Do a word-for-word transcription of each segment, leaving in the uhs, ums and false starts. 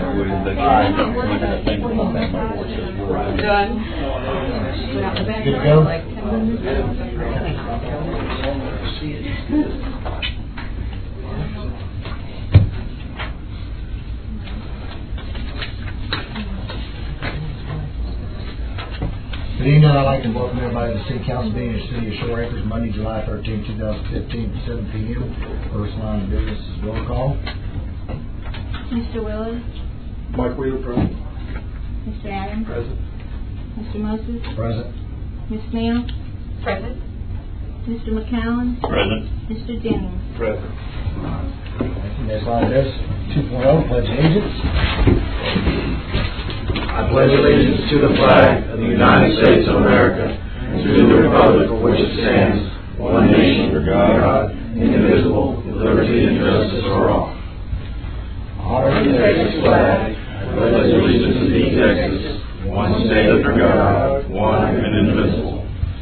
William, that I think about that my board says you're right. Done. Good to go? Good evening. I'd like to welcome everybody to the City Council meeting of the City of Shore Acres, Monday, July thirteenth, two thousand fifteen, at seven p m First line of business is roll call. Mister Willis. Mike Wheeler, present. Mister Adams. Present. Mister Moses. Present. Miss Neal. Present. Mister McCowan. Present. Mister Jennings. Present. Next line of business, two point oh, pledge allegiance. I pledge allegiance to the flag of the United States of America and to the republic for which it stands, one nation under God, indivisible, with liberty and justice for all. Honor the Texas flag, I pledge allegiance to thee, Texas, one state under God, one and indivisible.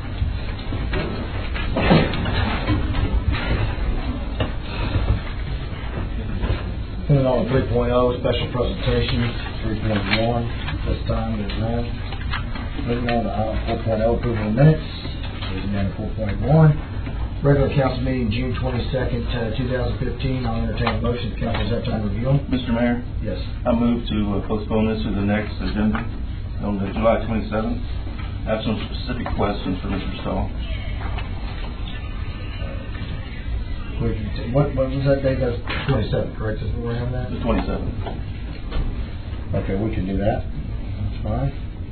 Moving on to three point oh, special presentation, three point one. This time it is none. Moving on to item four point oh, approval of minutes. Moving down to four point one. Regular council meeting June twenty-second, uh, two thousand fifteen. I'll entertain a motion. Council has that time to review them. Mister Mayor? Yes. I move to uh, postpone this to the next agenda on the July twenty-seventh. I have some specific questions for Mister Stahl. What, what was that date? That's twenty-seventh, correct? Is we have that? The twenty-seventh. Okay, we can do that. That's fine.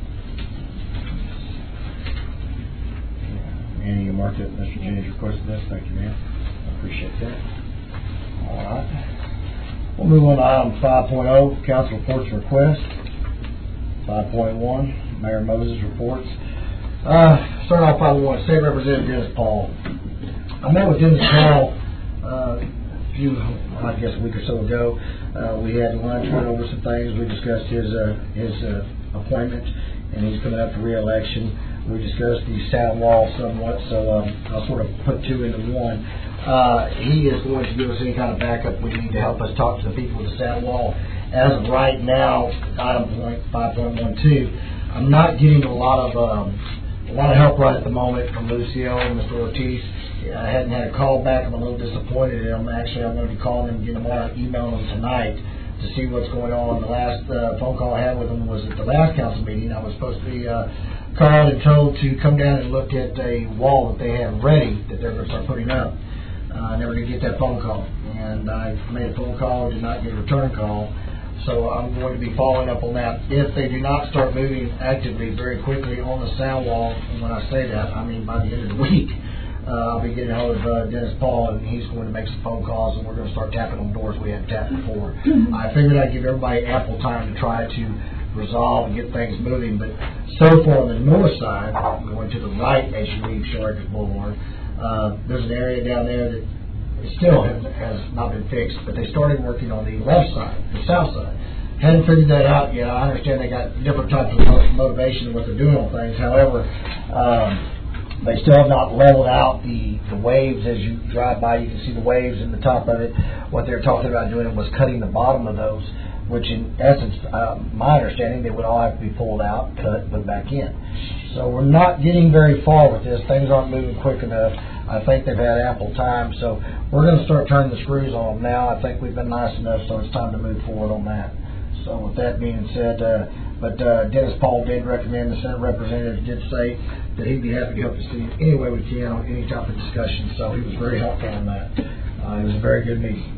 Annie, you marked it. Mister Jennings requested this. Thank you, ma'am. I appreciate that. All right. We'll move on to item five point oh, council reports and requests. five point one, Mayor Moses reports. Uh, start off, I want to say Representative Dennis Paul. I met with Dennis Paul uh, a few, I guess a week or so ago. Uh, we had lunch, went over some things. We discussed his uh, his uh, appointment, and he's coming up for re-election. We discussed the sound wall somewhat, so um, I'll sort of put two into one. Uh, he is going to give us any kind of backup we need to help us talk to the people with the sound wall. As of right now, item five point one two, I'm not getting a lot of um, a lot of help right at the moment from Lucio and Mister Ortiz. I hadn't had a call back. I'm a little disappointed. I'm actually I'm going to be calling them, getting them out, emailing them tonight to see what's going on. The last uh, phone call I had with them was at the last council meeting. I was supposed to be uh, called and told to come down and look at a wall that they have ready that they're going to start putting up. Uh, I never did get that phone call, and I made a phone call, did not get a return call. So I'm going to be following up on that. If they do not start moving actively very quickly on the sound wall, and when I say that, I mean by the end of the week, uh, I'll be getting a hold of uh, Dennis Paul, and he's going to make some phone calls, and we're going to start tapping on doors we haven't tapped before. I figured I'd give everybody ample time to try to resolve and get things moving, but so far on the north side, going to the right as you leave Shore Acres Boulevard, uh, there's an area down there that it still has, has not been fixed, but they started working on the left side, the south side. Hadn't figured that out yet. I understand they got different types of motivation in what they're doing on things. However, um, they still have not leveled out the, the waves. As you drive by, you can see the waves in the top of it. What they're talking about doing was cutting the bottom of those, which in essence, uh, my understanding, they would all have to be pulled out, cut, put back in. So we're not getting very far with this. Things aren't moving quick enough. I think they've had ample time, so we're going to start turning the screws on them now. I think we've been nice enough, so it's time to move forward on that. So with that being said, uh, but uh, Dennis Paul did recommend, the Senate representative did say that he'd be happy to help the city any way we can on any type of discussion, so he was very helpful on that. Uh, it was a very good meeting.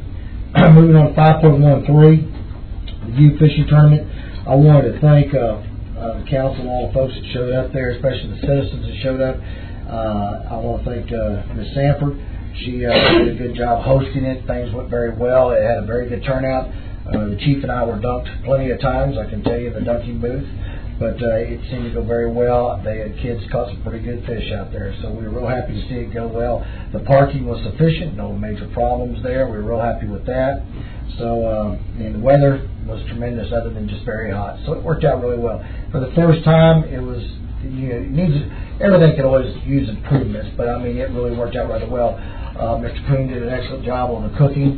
Moving on to five point one three, the youth fishing tournament. I wanted to thank uh, uh, the council and all the folks that showed up there, especially the citizens that showed up. Uh, I want to thank uh, Miz Sanford. She uh, did a good job hosting it. Things went very well. It had a very good turnout. Uh, the chief and I were dunked plenty of times, I can tell you, in the dunking booth. But uh, it seemed to go very well. They had kids caught some pretty good fish out there, so we were real happy to see it go well. The parking was sufficient, no major problems there. We were real happy with that. So, uh, and the weather was tremendous, other than just very hot. So it worked out really well. For the first time, it was, you know, it needs, everything can always use improvements, but I mean, it really worked out rather well. Uh, Mister Poon did an excellent job on the cooking.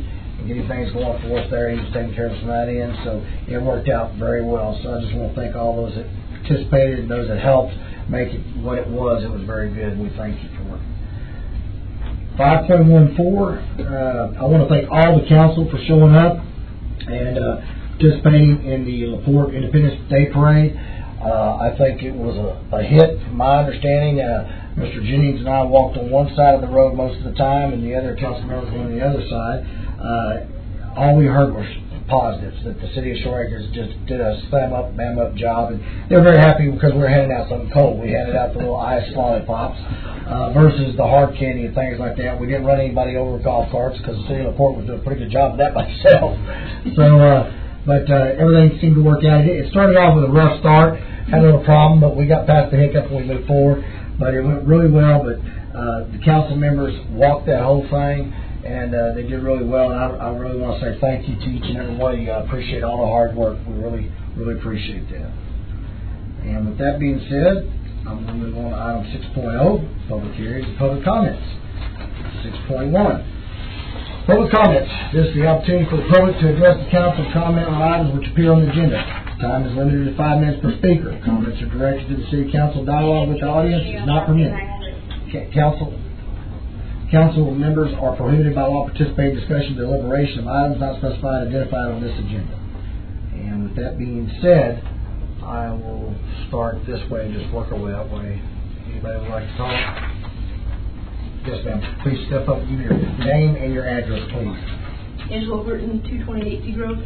getting things going for us there. He was taking care of us from that end, so it worked out very well. So I just want to thank all those that participated and those that helped make it what it was. It was very good, and we thank you for it. five point one four, uh, I want to thank all the council for showing up and uh, participating in the LaPorte Independence Day Parade. Uh, I think it was a, a hit from my understanding. Uh, Mister Jennings and I walked on one side of the road most of the time, and the other council members were on the other side. Uh, all we heard was positives, that the city of Shore Acres just did a slam up, bam up job, and they were very happy because we were handing out something cold. We handed out the little ice lollipops uh, versus the hard candy and things like that. We didn't run anybody over with golf carts because the city of LaPorte was doing a pretty good job of that by itself. So, uh, but uh, everything seemed to work out. It started off with a rough start, had a little problem, but we got past the hiccup and we moved forward. But it went really well. But uh, the council members walked that whole thing, and uh, they did really well. And I, I really want to say thank you to each and every one of you. I appreciate all the hard work. We really, really appreciate that. And with that being said, I'm going to move on to item six point oh, public hearings and public comments. six point one. Public comments. This is the opportunity for the public to address the council and comment on items which appear on the agenda. Time is limited to five minutes per speaker. Comments are directed to the city council. Dialogue with the audience is not permitted. Council council members are prohibited by law to participate in discussion, deliberation of items not specified identified on this agenda. And with that being said, I will start this way and just work our way that way. Anybody would like to talk? Yes, ma'am. Please step up and give your name and your address, please. Angela Burton, two twenty-eight Seagrove.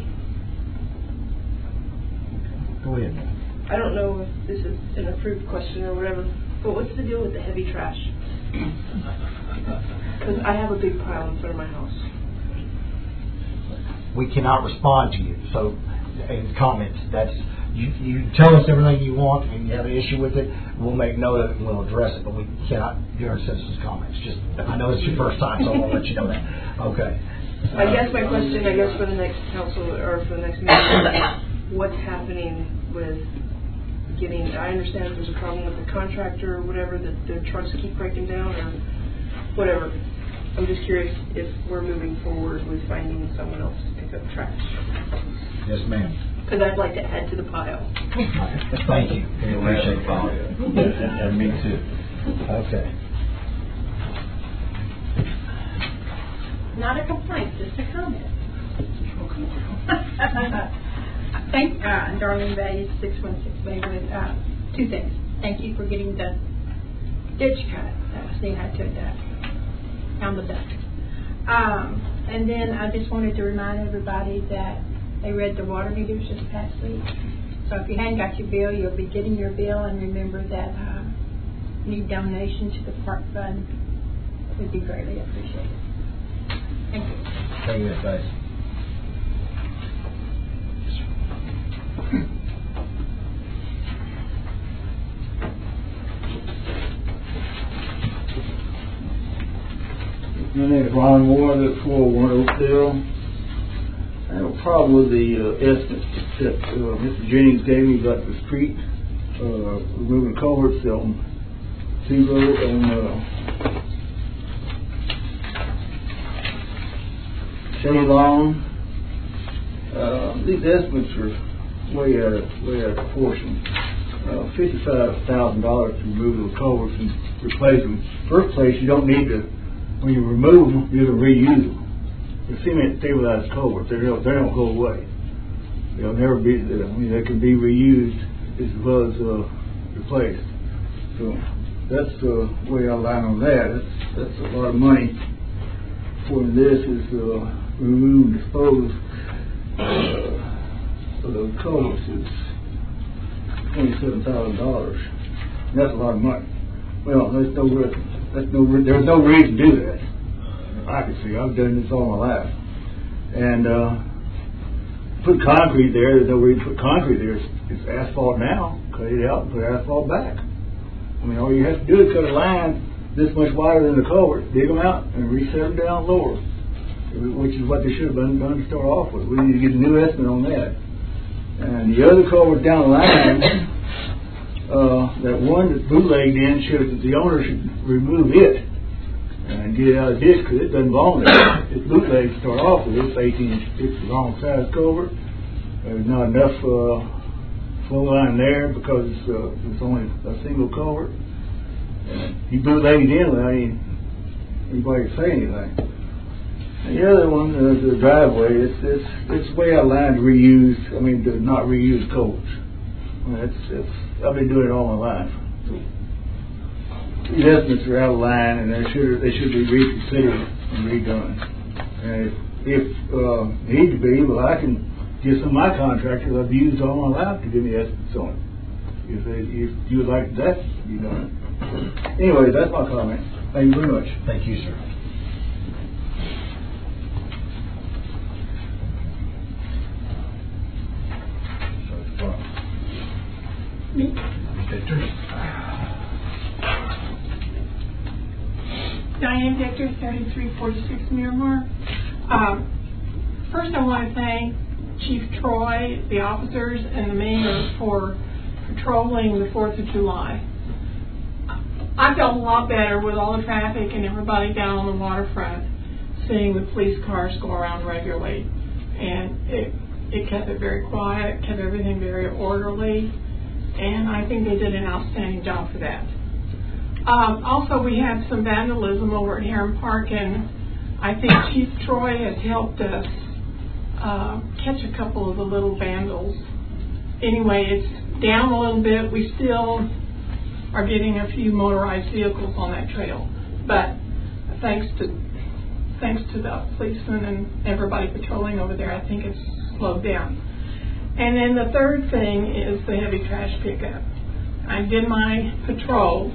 Go ahead. I don't know if this is an approved question or whatever, but what's the deal with the heavy trash? Because I have a big pile in front of my house. We cannot respond to you. So, in comments, that's you. You tell us everything you want, and you have an issue with it. We'll make note of it and we'll address it. But we cannot during citizens' comments. Just, I know it's your first time, so I'll let you know that. Okay. I guess my question, I guess for the next council or for the next meeting, what's happening with getting? I understand there's a problem with the contractor or whatever, that their trucks keep breaking down or whatever. I'm just curious if we're moving forward with finding someone else to pick up trash. Yes, ma'am. Because I'd like to add to the pile. Thank you. We appreciate that. And me too. Okay. Not a complaint, just a comment. Thank uh, Darlene Bay, six one six Baywood. Uh, two things. Thank you for getting the ditch cut. That was neat. I took that down the duck. Um, and then I just wanted to remind everybody that they read the water meters this past week. So if you hadn't got your bill, you'll be getting your bill. And remember that uh, any donation to the park fund would be greatly appreciated. Thank you. Thank you, Miz Bates. My name is Ron Moore, I live at four oh one Oakdale. I have a problem with the uh, estimate that uh, Mister Jennings gave me about the street, uh, removing culverts on Zero and uh, Shelly Long. Uh, these estimates are way out of, way out of proportion. Uh, fifty-five thousand dollars to remove the culverts and replace them. First place, you don't need to. When you remove them, you can reuse them. The cement stabilized culverts, they don't, they don't go away. They'll never be, I mean, they can be reused as well as uh, replaced. So that's the way I line on that. That's, that's a lot of money. For this is uh, remove and dispose uh, of those culverts is twenty-seven thousand dollars. That's a lot of money. Well, there's no reason. That's no, there's no reason to do that. I can see. I've done this all my life. And uh, put concrete there. There's no reason to put concrete there. It's, it's asphalt now. Cut it out and put asphalt back. I mean, all you have to do is cut a line this much wider than the culvert, dig them out, and reset them down lower, which is what they should have done, done to start off with. We need to get a new estimate on that. And the other culvert down the line, uh, that one that bootlegged in should the owner should remove it and get it out of the ditch because it doesn't belong there. It's bootleg to start off with. It's eighteen inch, it's the wrong size culvert. There's not enough uh, flow line there because it's, uh, it's only a single culvert. And you bootleg it in without any, anybody to say anything. And the other one, uh, the driveway, it's, it's, it's way out of line to reuse, I mean, to not reuse culverts. I mean, it's, it's, I've been doing it all my life. So, these estimates are out of line, and they should they should be reconsidered and redone. And if, if uh, need to be, well, I can get some of my contractors I've used all my life to give me estimates on it. If, they, if you would like that to be done. Anyway, that's my comment. Thank you very much. Thank you, sir. Me? Victor? Diane Victor, thirty-three forty-six Miramar. Um, first, I want to thank Chief Troy, the officers, and the mayor for patrolling the fourth of July. I felt a lot better with all the traffic and everybody down on the waterfront seeing the police cars go around regularly. And it, it kept it very quiet, kept everything very orderly, and I think they did an outstanding job for that. Um, also, we had some vandalism over at Heron Park, and I think Chief Troy has helped us uh, catch a couple of the little vandals. Anyway, it's down a little bit. We still are getting a few motorized vehicles on that trail, but thanks to thanks to the policemen and everybody patrolling over there, I think it's slowed down. And then the third thing is the heavy trash pickup. I did my patrol,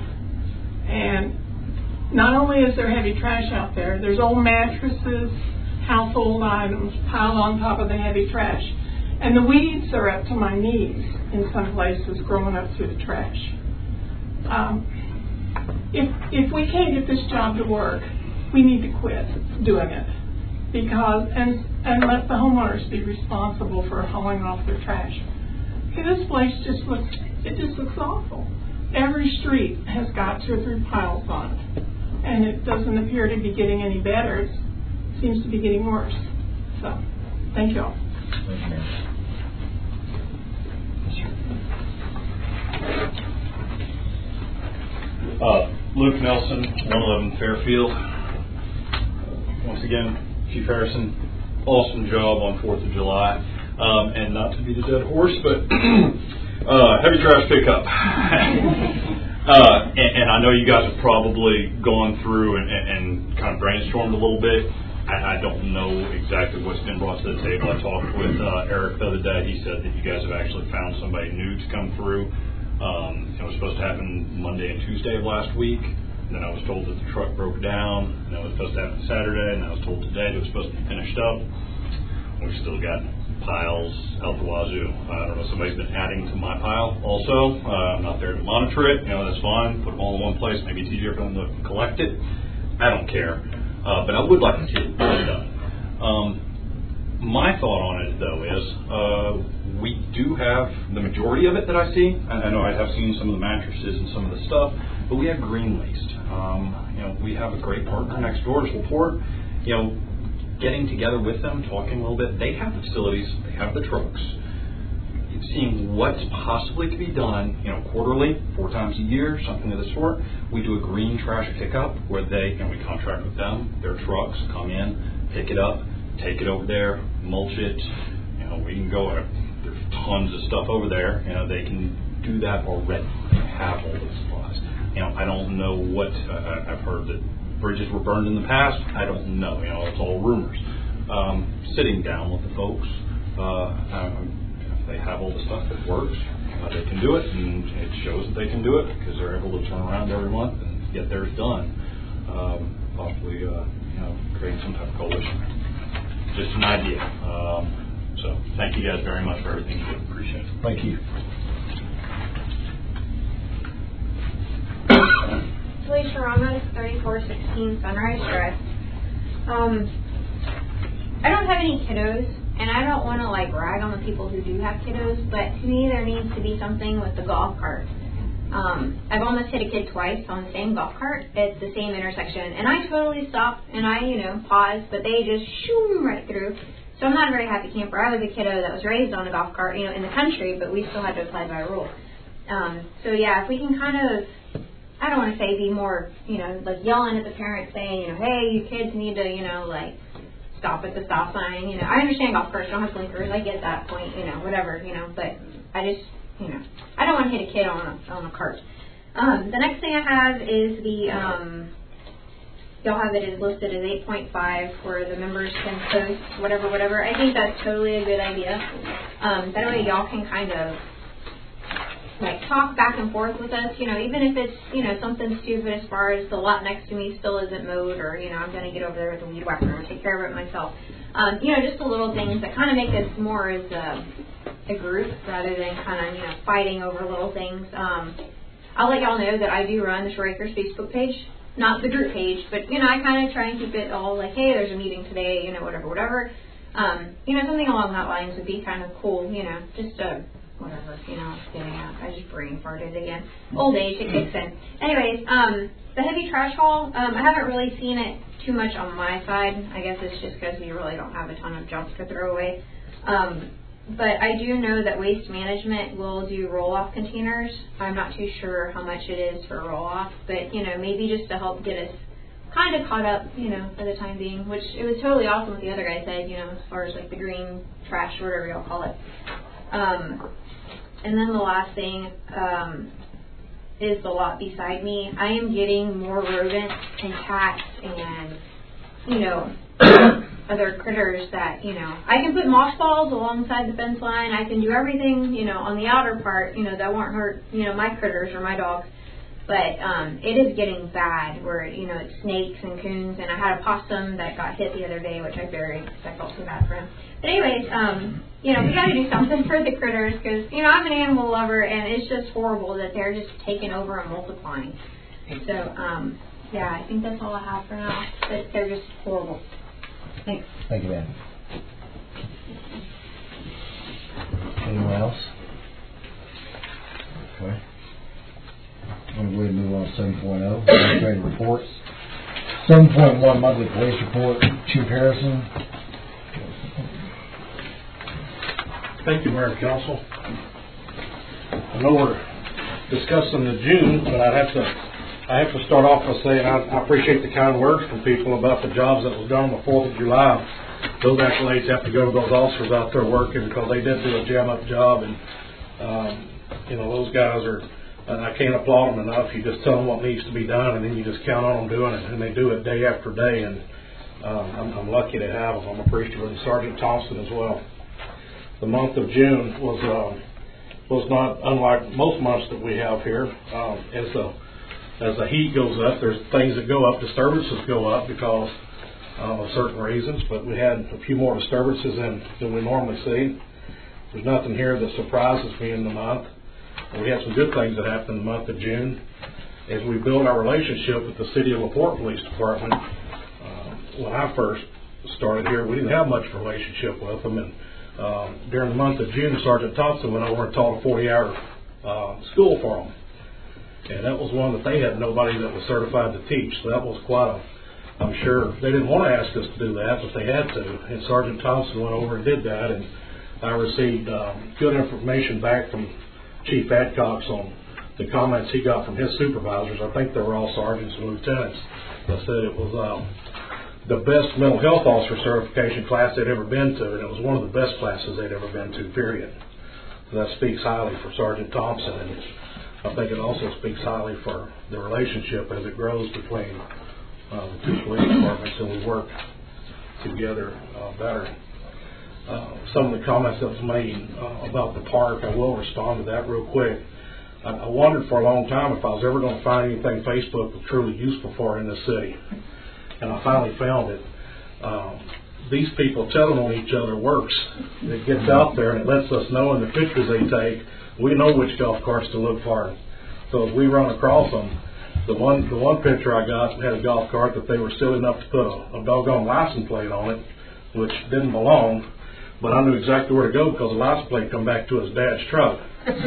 and not only is there heavy trash out there, there's old mattresses, household items piled on top of the heavy trash. And the weeds are up to my knees in some places, growing up through the trash. Um, if if we can't get this job to work, we need to quit doing it, because and and let the homeowners be responsible for hauling off their trash. Okay, this place just looks it just looks awful. Every street has got two or three piles on it, and it doesn't appear to be getting any better. It seems to be getting worse. So, thank you all. Thank you, ma'am. Uh, Luke Nelson, one eleven Fairfield. Once again, Chief Harrison, awesome job on fourth of July. Um, and not to be the dead horse, but uh, heavy trash pickup. uh, and, and I know you guys have probably gone through and, and, and kind of brainstormed a little bit. I, I don't know exactly what's been brought to the table. I talked with uh, Eric the other day. He said that you guys have actually found somebody new to come through. Um, it was supposed to happen Monday and Tuesday of last week. And then I was told that the truck broke down. And it was supposed to happen Saturday. And I was told today that it was supposed to be finished up. We've still got piles out the wazoo. I don't know, somebody's been adding to my pile also. Uh, I'm not there to monitor it. You know, that's fine. Put them all in one place. Maybe it's easier for them to collect it. I don't care. Uh, but I would like to see it done. Um, my thought on it, though, is uh, we do have the majority of it that I see. I, I know I have seen some of the mattresses and some of the stuff, but we have green waste. Um, you know, we have a great partner next door, Support. You know, getting together with them, talking a little bit. They have the facilities, they have the trucks. Seeing what's possibly to be done, you know, quarterly, four times a year, something of the sort. We do a green trash pickup where they, and we contract with them, their trucks come in, pick it up, take it over there, mulch it. You know, we can go, there's tons of stuff over there. You know, they can do that already. They have all the supplies. You know, I don't know what, uh, I've heard that bridges were burned in the past. I don't know. You know, it's all rumors. Um, sitting down with the folks, uh, um, they have all the stuff that works, uh, they can do it, and it shows that they can do it because they're able to turn around every month and get theirs done. Um, possibly, uh, you know, creating some type of coalition. Just an idea. Um, so, thank you guys very much for everything you do. Appreciate it. Thank you. Felicia Ramos, thirty-four sixteen Sunrise Drive. Um, I don't have any kiddos. And I don't want to, like, rag on the people who do have kiddos, but to me there needs to be something with the golf carts. Um, I've almost hit a kid twice on the same golf cart at the same intersection, and I totally stopped and I, you know, paused, but they just shoo right through. So I'm not a very happy camper. I was a kiddo that was raised on a golf cart, you know, in the country, but we still had to apply by rule. Um, so yeah, if we can kind of, I don't want to say be more, you know, like yelling at the parents saying, you know, hey, you kids need to, you know, like stop at the stop sign. You know, I understand golf carts don't have blinkers. I get that point, you know, whatever, you know, but I just, you know, I don't want to hit a kid on a, on a cart. Um, the next thing I have is the, um, y'all have it as listed as eight point five where the members can post whatever, whatever. I think that's totally a good idea. Um, that way y'all can kind of like talk back and forth with us, you know, even if it's, you know, something stupid as far as the lot next to me still isn't mowed, or, you know, I'm going to get over there with a weed whacker and take care of it myself. Um, you know, just the little things that kind of make us more as a, a group rather than kind of, you know, fighting over little things. Um, I'll let y'all know that I do run the Shore Acres Facebook page, not the group page, but, you know, I kind of try and keep it all like, hey, there's a meeting today, you know, whatever, whatever. Um, you know, something along that lines would be kind of cool, you know, just uh, whatever, you know, getting out. I just brain farted again. Old age, it kicks in. Anyways, um, the heavy trash haul, um, I haven't really seen it too much on my side. I guess it's just because we really don't have a ton of junk to throw away. Um, but I do know that Waste Management will do roll-off containers. I'm not too sure how much it is for roll-off, but, you know, maybe just to help get us kind of caught up, you know, for the time being, which it was totally awesome what the other guy said, you know, as far as like the green trash or whatever y'all call it. Um, and then the last thing um, is the lot beside me. I am getting more rodents and cats and, you know, other critters that, you know, I can put moss balls alongside the fence line. I can do everything, you know, on the outer part, you know, that won't hurt, you know, my critters or my dogs. But um, it is getting bad where, you know, it's snakes and coons. And I had a possum that got hit the other day, which I buried because I felt so bad for him. But anyways, um, you know, we got to do something for the critters because, you know, I'm an animal lover, and it's just horrible that they're just taking over and multiplying. So, um, yeah, I think that's all I have for now. But they're just horrible. Thanks. Thank you, ma'am. Anyone else? Okay. I'm going to go ahead and move on to seven point oh, administrative reports. seven point one, monthly police report. Chief Harrison. Thank you, Mayor and Council. I know we're discussing the June, but I have to I have to start off by saying I, I appreciate the kind words from people about the jobs that was done on the fourth of July. Those accolades have to go to those officers out there working because they did do a jam-up job, and um, you know, those guys are, and I can't applaud them enough. You just tell them what needs to be done, and then you just count on them doing it, and they do it day after day, and um, I'm, I'm lucky to have them. I'm appreciative of Sergeant Thompson as well. The month of June was uh, was not unlike most months that we have here. Um, as the as the heat goes up, there's things that go up. Disturbances go up because uh, of certain reasons, but we had a few more disturbances than, than we normally see. There's nothing here that surprises me in the month. And we had some good things that happened in the month of June. As we build our relationship with the City of LaPorte Police Department, uh, when I first started here, we didn't have much relationship with them, and Uh, during the month of June, Sergeant Thompson went over and taught a forty-hour uh, school for them. And that was one that they had nobody that was certified to teach. So that was quite a, I'm sure, they didn't want to ask us to do that, but they had to. And Sergeant Thompson went over and did that. And I received um, good information back from Chief Adcox on the comments he got from his supervisors. I think they were all sergeants and lieutenants. That said it was um, the best mental health officer certification class they'd ever been to, and it was one of the best classes they'd ever been to, period. So that speaks highly for Sergeant Thompson, and I think it also speaks highly for the relationship as it grows between uh, the two police departments, and we work together uh, better. Uh, some of the comments that was made uh, about the park, I will respond to that real quick. I, I wondered for a long time if I was ever going to find anything Facebook was truly useful for in this city. And I finally found it. Um, these people telling on each other works. It gets out there and it lets us know in the pictures they take, we know which golf carts to look for. So as we run across them, the one the one picture I got had a golf cart that they were silly enough to put a, a doggone license plate on it, which didn't belong. but I knew exactly where to go because the license plate come back to his dad's truck.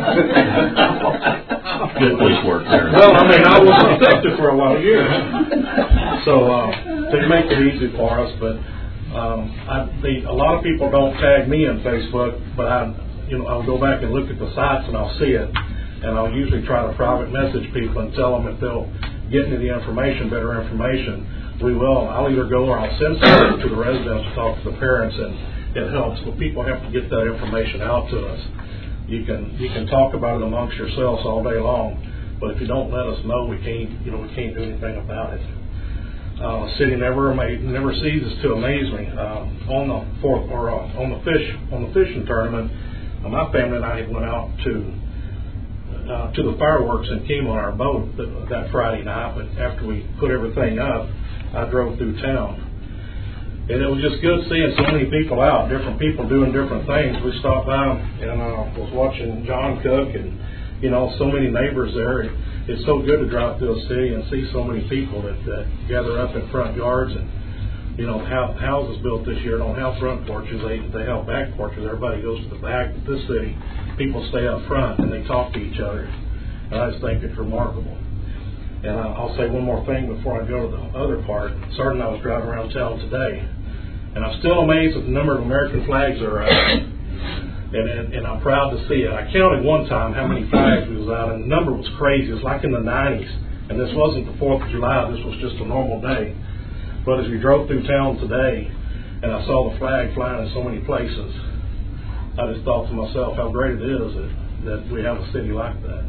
Good police work there. Well, I mean, I was detective for a lot of years. So, uh, they make it easy for us, but, um, I, the, a lot of people don't tag me on Facebook, but I, you know, I'll go back and look at the sites and I'll see it. And I'll usually try to private message people and tell them if they'll get me the information, better information, we will. I'll either go or I'll send someone to the residents to talk to the parents, and it helps. But people have to get that information out to us. You can you can talk about it amongst yourselves all day long, but if you don't let us know, we can't you know we can't do anything about it. Uh, the city never ama- never ceases to amaze me. Um, on the fourth or uh, on the fish on the fishing tournament, uh, my family and I went out to uh, to the fireworks and came on our boat that, that Friday night. But after we put everything up, I drove through town. And it was just good seeing so many people out, different people doing different things. We stopped by and uh, was watching John Cook and, you know, so many neighbors there. It, it's so good to drive through a city and see so many people that, that gather up in front yards. And, you know, how, houses built this year don't have front porches. They, they have back porches. Everybody goes to the back. But this city, people stay up front and they talk to each other. And I just think it's remarkable. And I'll say one more thing before I go to the other part. Sergeant, I was driving around town today, and I'm still amazed at the number of American flags that are out. And, and, and I'm proud to see it. I counted one time how many flags was out, and the number was crazy. It was like in the nineties. And this wasn't the fourth of July. This was just a normal day. But as we drove through town today, and I saw the flag flying in so many places, I just thought to myself how great it is that, that we have a city like that.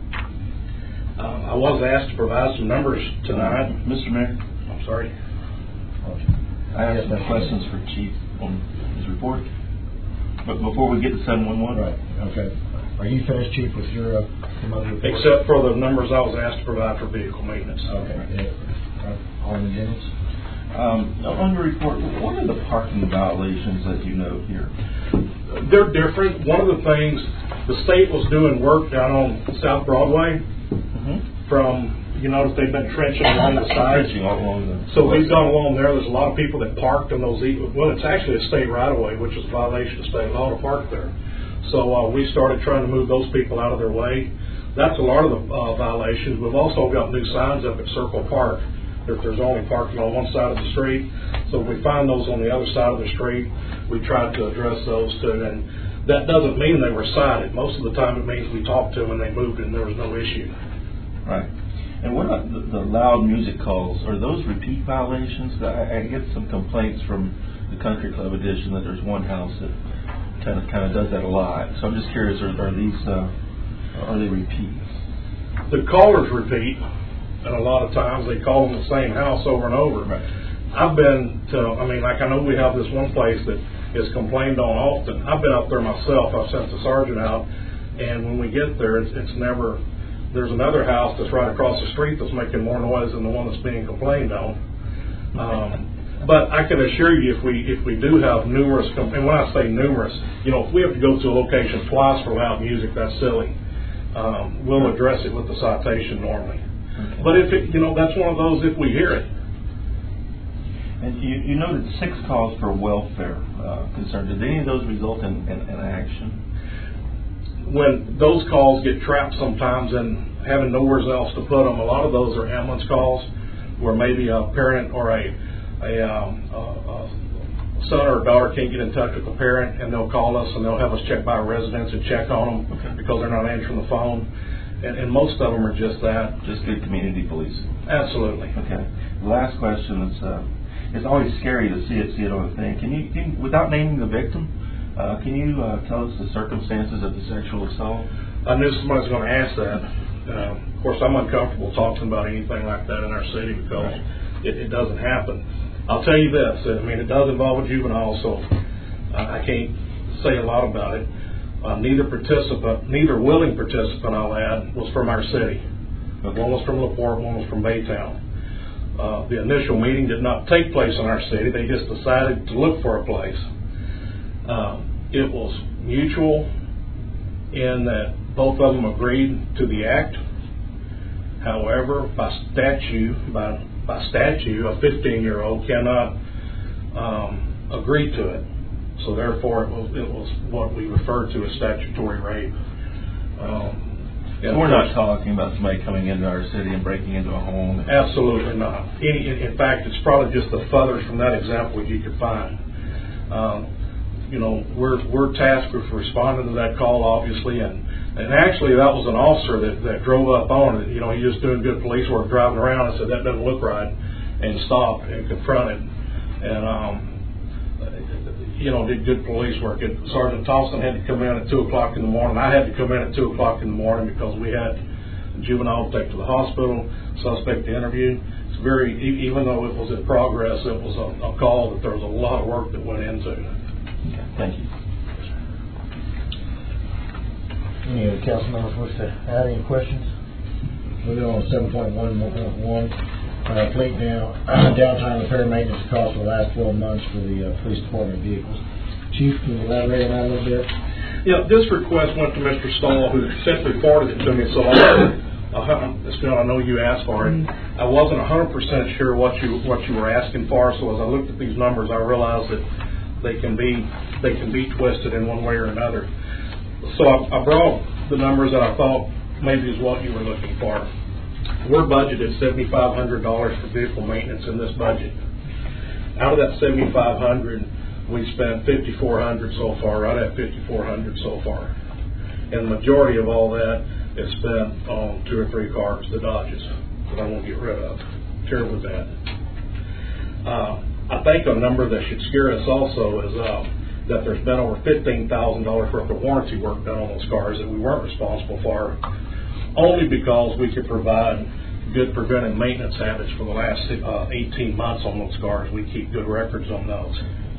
Um, I was asked to provide some numbers tonight. Mister Mayor? I'm sorry. I have some questions for Chief on his report. But before we get to seven one one. Right, okay. Are you finished, Chief, with your, uh, some other report? Except for the numbers I was asked to provide for vehicle maintenance. Okay, yeah. Right. Alderman Jennings? Um, on your report, what are the parking violations that you note here? They're different. One of the things, the state was doing work down on South Broadway. Mm-hmm. From, you notice they've been trenching along the sides. Trenching all along the so we've gone along there. There's a lot of people that parked in those, well, it's actually a state right-of-way, which is a violation of state law to park there. So uh, we started trying to move those people out of their way. That's a lot of the uh, violations. We've also got new signs up at Circle Park that there's only parking on one side of the street. So if we find those on the other side of the street, we try to address those too. And that doesn't mean they were cited. Most of the time it means we talked to them and they moved and there was no issue. Right. And what about the, the loud music calls? Are those repeat violations? I, I get some complaints from the Country Club edition that there's one house that kind of kind of does that a lot. So I'm just curious: are, are these uh, are they repeats? The callers repeat, and a lot of times they call them the same house over and over. Right. I've been to, I mean, like I know we have this one place that is complained on often. I've been out there myself. I've sent the sergeant out, and when we get there, it's, it's never. There's another house that's right across the street that's making more noise than the one that's being complained on. Um, but I can assure you, if we if we do have numerous, and when I say numerous, you know, if we have to go to a location twice for loud music, that's silly. Um, we'll address it with the citation normally. Okay. But if it, you know, that's one of those if we hear it. And you, you noted six calls for welfare uh, concern. Did any of those result in, in, in action? When those calls get trapped sometimes and having nowhere else to put them, a lot of those are ambulance calls where maybe a parent or a, a, um, a, a son or a daughter can't get in touch with the parent, and they'll call us and they'll have us check by residents and check on them okay. because they're not answering the phone. And, and most of them are just that. Just good community policing. Absolutely. Okay. The last question is, uh, it's always scary to see it, see it on a thing. Can you, can, without naming the victim, Uh, can you uh, tell us the circumstances of the sexual assault? I knew somebody was going to ask that. Uh, of course, I'm uncomfortable talking about anything like that in our city because right. it, it doesn't happen. I'll tell you this. I mean, it does involve a juvenile, so uh, I can't say a lot about it. Uh, neither participant, neither willing participant, I'll add, was from our city. Okay. One was from LaPorte, one was from Baytown. Uh, the initial meeting did not take place in our city. They just decided to look for a place. Um, it was mutual in that both of them agreed to the act. However, by statute, by by statute, a fifteen-year-old cannot um, agree to it. So therefore, it was, it was what we refer to as statutory rape. Um, And we're not talking about somebody coming into our city and breaking into a home. Absolutely not. Any, in fact, it's probably just the furthest from that example you could find. Um, you know, we're we're tasked with responding to that call, obviously, and and actually that was an officer that, that drove up on it. You know, he was doing good police work, driving around, and said that doesn't look right, and stopped and confronted, and um, you know, did good police work. And Sergeant Thompson had to come in at two o'clock in the morning. I had to come in at two o'clock in the morning because we had a juvenile take to the hospital, suspect to interview. It's very, even though it was in progress, it was a, a call that there was a lot of work that went into. Okay, thank you. Any other council members wish to add any questions? Moving on to seven point one point one, uh, fleet down, downtime repair maintenance costs for the last twelve months for the uh, police department vehicles. Chief, can you elaborate on that a little bit? Yeah, this request went to Mister Stahl, who simply forwarded it to me, so I I know you asked for it. I wasn't one hundred percent sure what you what you were asking for, so as I looked at these numbers, I realized that they can be they can be twisted in one way or another. So I, I brought the numbers that I thought maybe is what you were looking for. We're budgeted seven thousand five hundred dollars for vehicle maintenance in this budget. Out of that seven thousand five hundred dollars, we spent five thousand four hundred dollars so far, right at five thousand four hundred dollars so far. And the majority of all that is spent on two or three cars, the Dodges, that I won't get rid of. Sure with that. Uh, I think a number that should scare us also is uh, that there's been over fifteen thousand dollars worth of warranty work done on those cars that we weren't responsible for, only because we could provide good preventive maintenance habits for the last uh, eighteen months on those cars. We keep good records on those.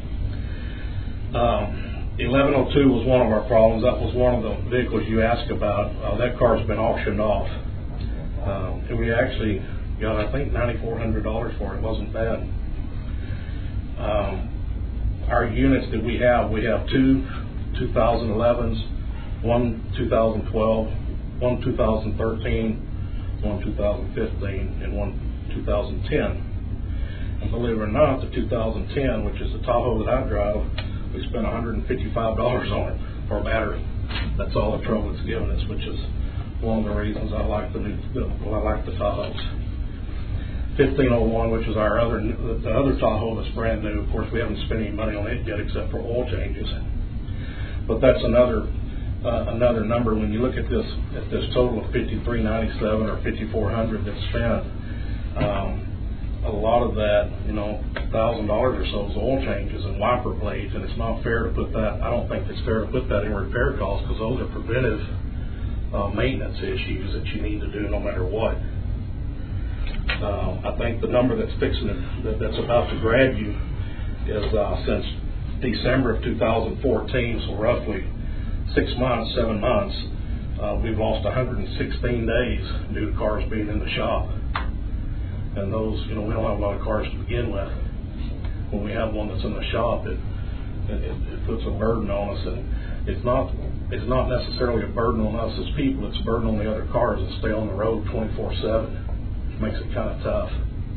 Um, eleven oh two was one of our problems. That was one of the vehicles you asked about. Uh, that car's been auctioned off. Um, and we actually got, I think, nine thousand four hundred dollars for it. It wasn't bad. Um, our units that we have, we have two two thousand elevens, one two thousand twelve, one two thousand thirteen, one two thousand fifteen, and one two thousand ten. And believe it or not, the two thousand ten, which is the Tahoe that I drive, we spent one hundred fifty-five dollars on it for a battery. That's all the trouble it's given us, which is one of the reasons I like the new, well, I like the Tahoes. fifteen oh one, which is our other, the other Tahoe that's brand new. Of course, we haven't spent any money on it yet except for oil changes. But that's another uh, another number when you look at this at this total of fifty-three ninety-seven or fifty-four hundred that's spent. Um, a lot of that, you know, one thousand dollars or so is oil changes and wiper blades, and it's not fair to put that, I don't think it's fair to put that in repair costs, because those are preventive uh, maintenance issues that you need to do no matter what. Uh, I think the number that's fixing it, that, that's about to grab you is uh, since December of two thousand fourteen, so roughly six months, seven months, uh, we've lost one hundred sixteen days due to cars being in the shop. And those, you know, we don't have a lot of cars to begin with. When we have one that's in the shop, it it, it puts a burden on us, and it's not it's not necessarily a burden on us as people. It's a burden on the other cars that stay on the road twenty-four seven. It makes it kind of tough.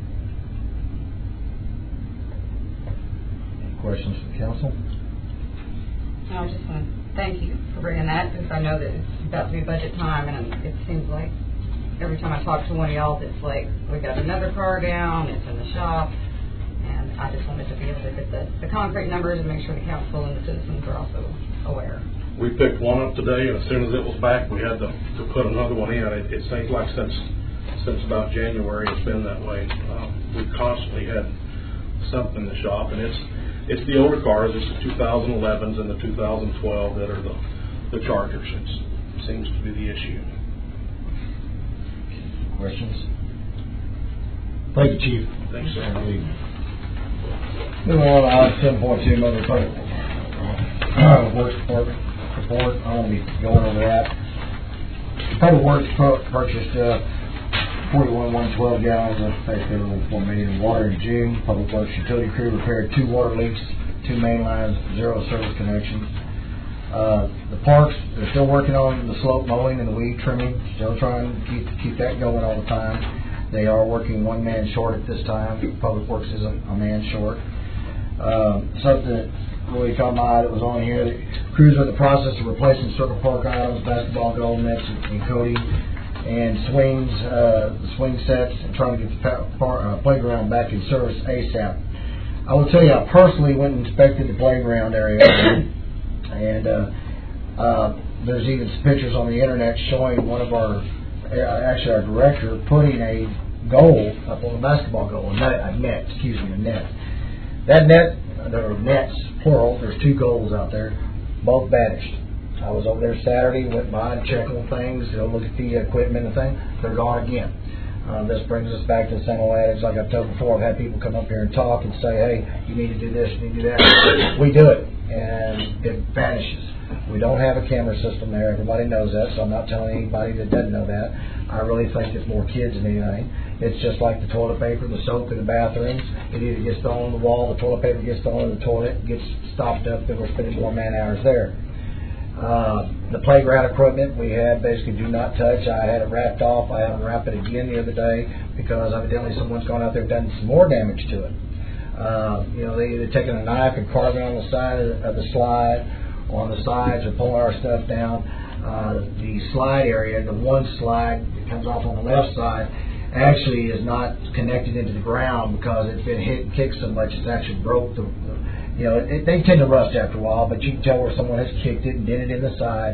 Any questions from council? I just want to thank you for bringing that, because I know that it's about to be budget time, and it seems like every time I talk to one of y'all, it's like, we got another car down, it's in the shop, and I just wanted to be able to get the, the concrete numbers and make sure the council and the citizens are also aware. We picked one up today, and as soon as it was back, we had to, to put another one in. It, it seems like since since about January, it's been that way. Um, we've constantly had something in the shop, and it's it's the older cars. It's the two thousand elevens and the two thousand twelve that are the, the Chargers. It's, it seems to be the issue. Questions? Thank you, Chief. Thanks, sir. Moving on to item seven point two, Mother Public Works Department report. I won't be going over that. Public Works pro- purchased uh, forty-one one twelve gallons of one point four million water in June. Public Works utility crew repaired two water leaks, two main lines, zero service connections. Uh, the parks, they're still working on the slope mowing and the weed trimming, still trying to keep, keep that going all the time. They are working one man short at this time. Public Works is a, a man short. Um, something that really caught my eye that was on here, that crews are in the process of replacing Circle Park items, basketball goal nets and, and coating, and swings, uh, the swing sets, and trying to get the pa- par, uh, playground back in service ASAP. I will tell you, I personally went and inspected the playground area, and uh, uh, there's even some pictures on the internet showing one of our, uh, actually our director, putting a goal up on the basketball goal, a net, a net, excuse me, a net. That net, there are nets, plural, there's two goals out there, both vanished. I was over there Saturday, went by and checked on things, you know, look at the equipment and thing, they're gone again. Uh, this brings us back to the same old adage, like I've told before, I've had people come up here and talk and say, hey, you need to do this, you need to do that. We do it, and it vanishes. We don't have a camera system there, everybody knows that, so I'm not telling anybody that doesn't know that. I really think it's more kids than anything. It's just like the toilet paper, the soap in the bathrooms. It either gets thrown on the wall, the toilet paper gets thrown in the toilet, gets stopped up, and we're spending more man hours there. Uh, the playground equipment we had basically do not touch. I had it wrapped off. I had to wrap it again the other day because evidently someone's gone out there and done some more damage to it. Uh, you know, they either taken a knife and carving on the side of the, of the slide, or on the sides, or pulling our stuff down. Uh, the slide area, the one slide that comes off on the left side, actually is not connected into the ground because it's been hit and kicked so much it's actually broke the, the you know, it, they tend to rust after a while, but you can tell where someone has kicked it and did it in the side.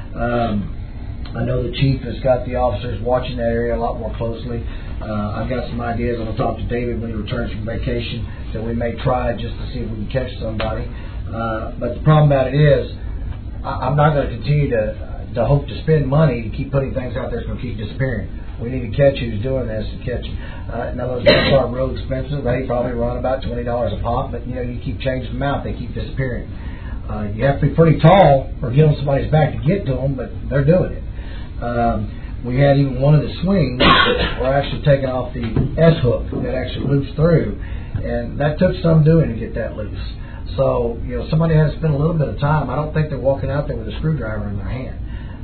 Um, I know the chief has got the officers watching that area a lot more closely. Uh, I've got some ideas. I'm going to talk to David when he returns from vacation that we may try just to see if we can catch somebody. Uh, but the problem about it is I, I'm not going to continue to, to hope to spend money to keep putting things out there that's going to keep disappearing. We need to catch who's doing this and catch. Uh, now those guys are real expensive. They probably run about twenty dollars a pop, but you know you keep changing them out, they keep disappearing. Uh, you have to be pretty tall or get on somebody's back to get to them, but they're doing it. Um, we had even one of the swings were actually taking off the S hook that actually loops through, and that took some doing to get that loose. So you know somebody has to spend a little bit of time. I don't think they're walking out there with a screwdriver in their hand.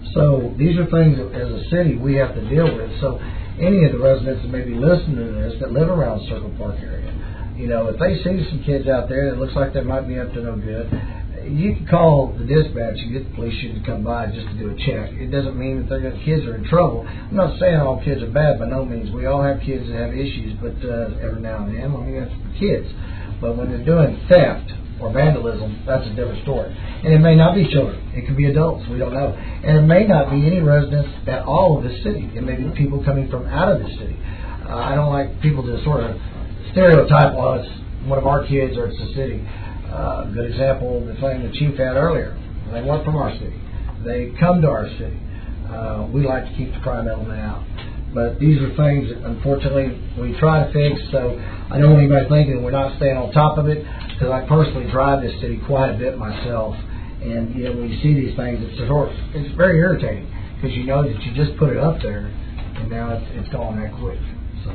So these are things that, as a city, we have to deal with. So any of the residents that may be listening to this that live around Circle Park area, you know, if they see some kids out there that looks like they might be up to no good, you can call the dispatch and get the police chief to come by just to do a check. It doesn't mean that they're gonna, kids are in trouble. I'm not saying all kids are bad by no means. We all have kids that have issues, but uh, every now and then, I mean, that's for kids. But when they're doing theft or vandalism, that's a different story. And it may not be children. It could be adults. We don't know. And it may not be any residents at all of the city. It may be people coming from out of the city. Uh, I don't like people to sort of stereotype, well, it's one of our kids or it's the city. Uh, a good example, the thing the chief had earlier. They weren't from our city. They come to our city. Uh, we like to keep the crime element out. But these are things that, unfortunately, we try to fix. So I don't want anybody thinking we're not staying on top of it, because I personally drive this city quite a bit myself. And you know, when you see these things, it's sort of, it's very irritating because you know that you just put it up there, and now it's, it's gone that quick. So,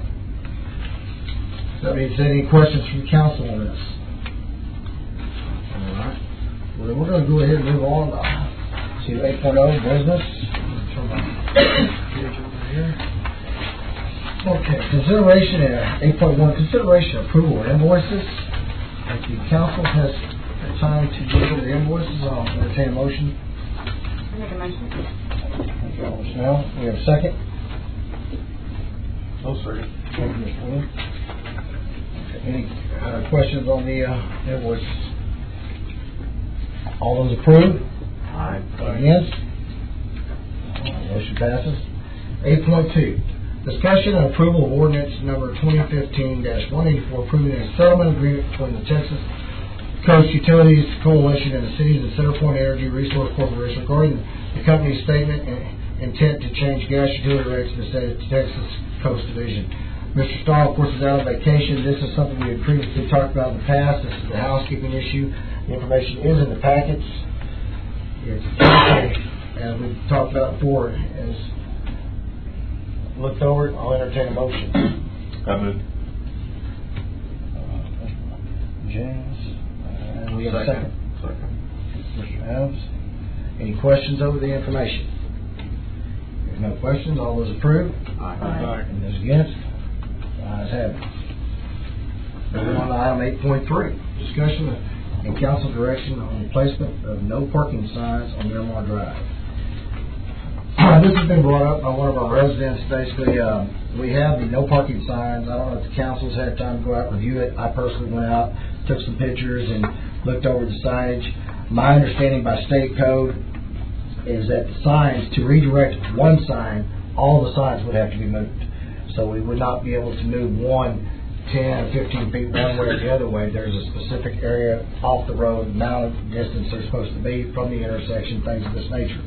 that means any questions from council on this? All right. Well, then we're going to go ahead and move on to eight point oh business. Turn my page over here. Okay, consideration uh, eight point one, consideration approval of invoices. If the council has time to go over the invoices, I'll entertain a motion. I make a motion. Thank you, Mister Snell. We have a second. No, sir. Thank you, Mister Williams. Okay, any uh, questions on the uh, invoices? All those approved? Aye. Against? Motion passes. eight point two. Discussion and approval of ordinance number twenty fifteen dash one eighty-four approving a settlement agreement between the Texas Coast Utilities Coalition and the cities of Centerpoint Energy Resource Corporation regarding the company's statement and intent to change gas utility rates in the state of Texas Coast Division. Mister Starr, of course, is out on vacation. This is something we had previously talked about in the past. This is the housekeeping issue. The information is in the packets. It's as we've talked about before. As looked over it, I'll entertain a motion. I move. Uh, James, and we have a second. Second. Mister Adams. Any questions over the information? There's no questions. All those approved? Aye. And those against? Ayes have it. Moving on to item eight point three, discussion and council direction on the placement of no parking signs on Miramar Drive. This has been brought up by one of our residents. Basically, uh, we have the no parking signs. I don't know if the council's had time to go out and review it. I personally went out, took some pictures, and looked over the signage. My understanding by state code is that the signs, to redirect one sign, all the signs would have to be moved. So we would not be able to move one ten, fifteen feet one way or the other way. There's a specific area off the road, amount of distance they're supposed to be from the intersection, things of this nature.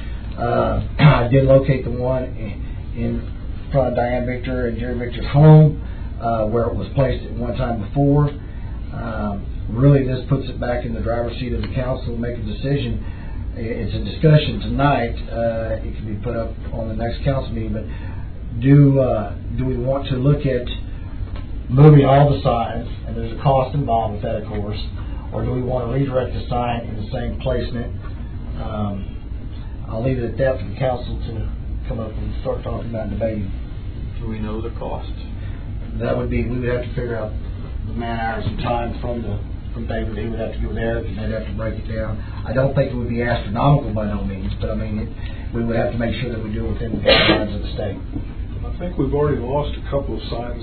Uh, I did locate the one in, in front of Diane Victor and Jerry Victor's home, uh, where it was placed at one time before. Um, really, this puts it back in the driver's seat of the council to make a decision. It's a discussion tonight. Uh, it can be put up on the next council meeting, but do uh, do we want to look at moving all the signs, and there's a cost involved with that, of course, or do we want to redirect the sign in the same placement? Um, I'll leave it at that for the council to come up and start talking about and debating. Do we know the cost? That would be, we would have to figure out the man hours and time from the from David. He would have to go there, and they'd have to break it down. I don't think it would be astronomical by no means, but I mean, it, we would have to make sure that we do it within the guidelines of the state. I think we've already lost a couple of signs.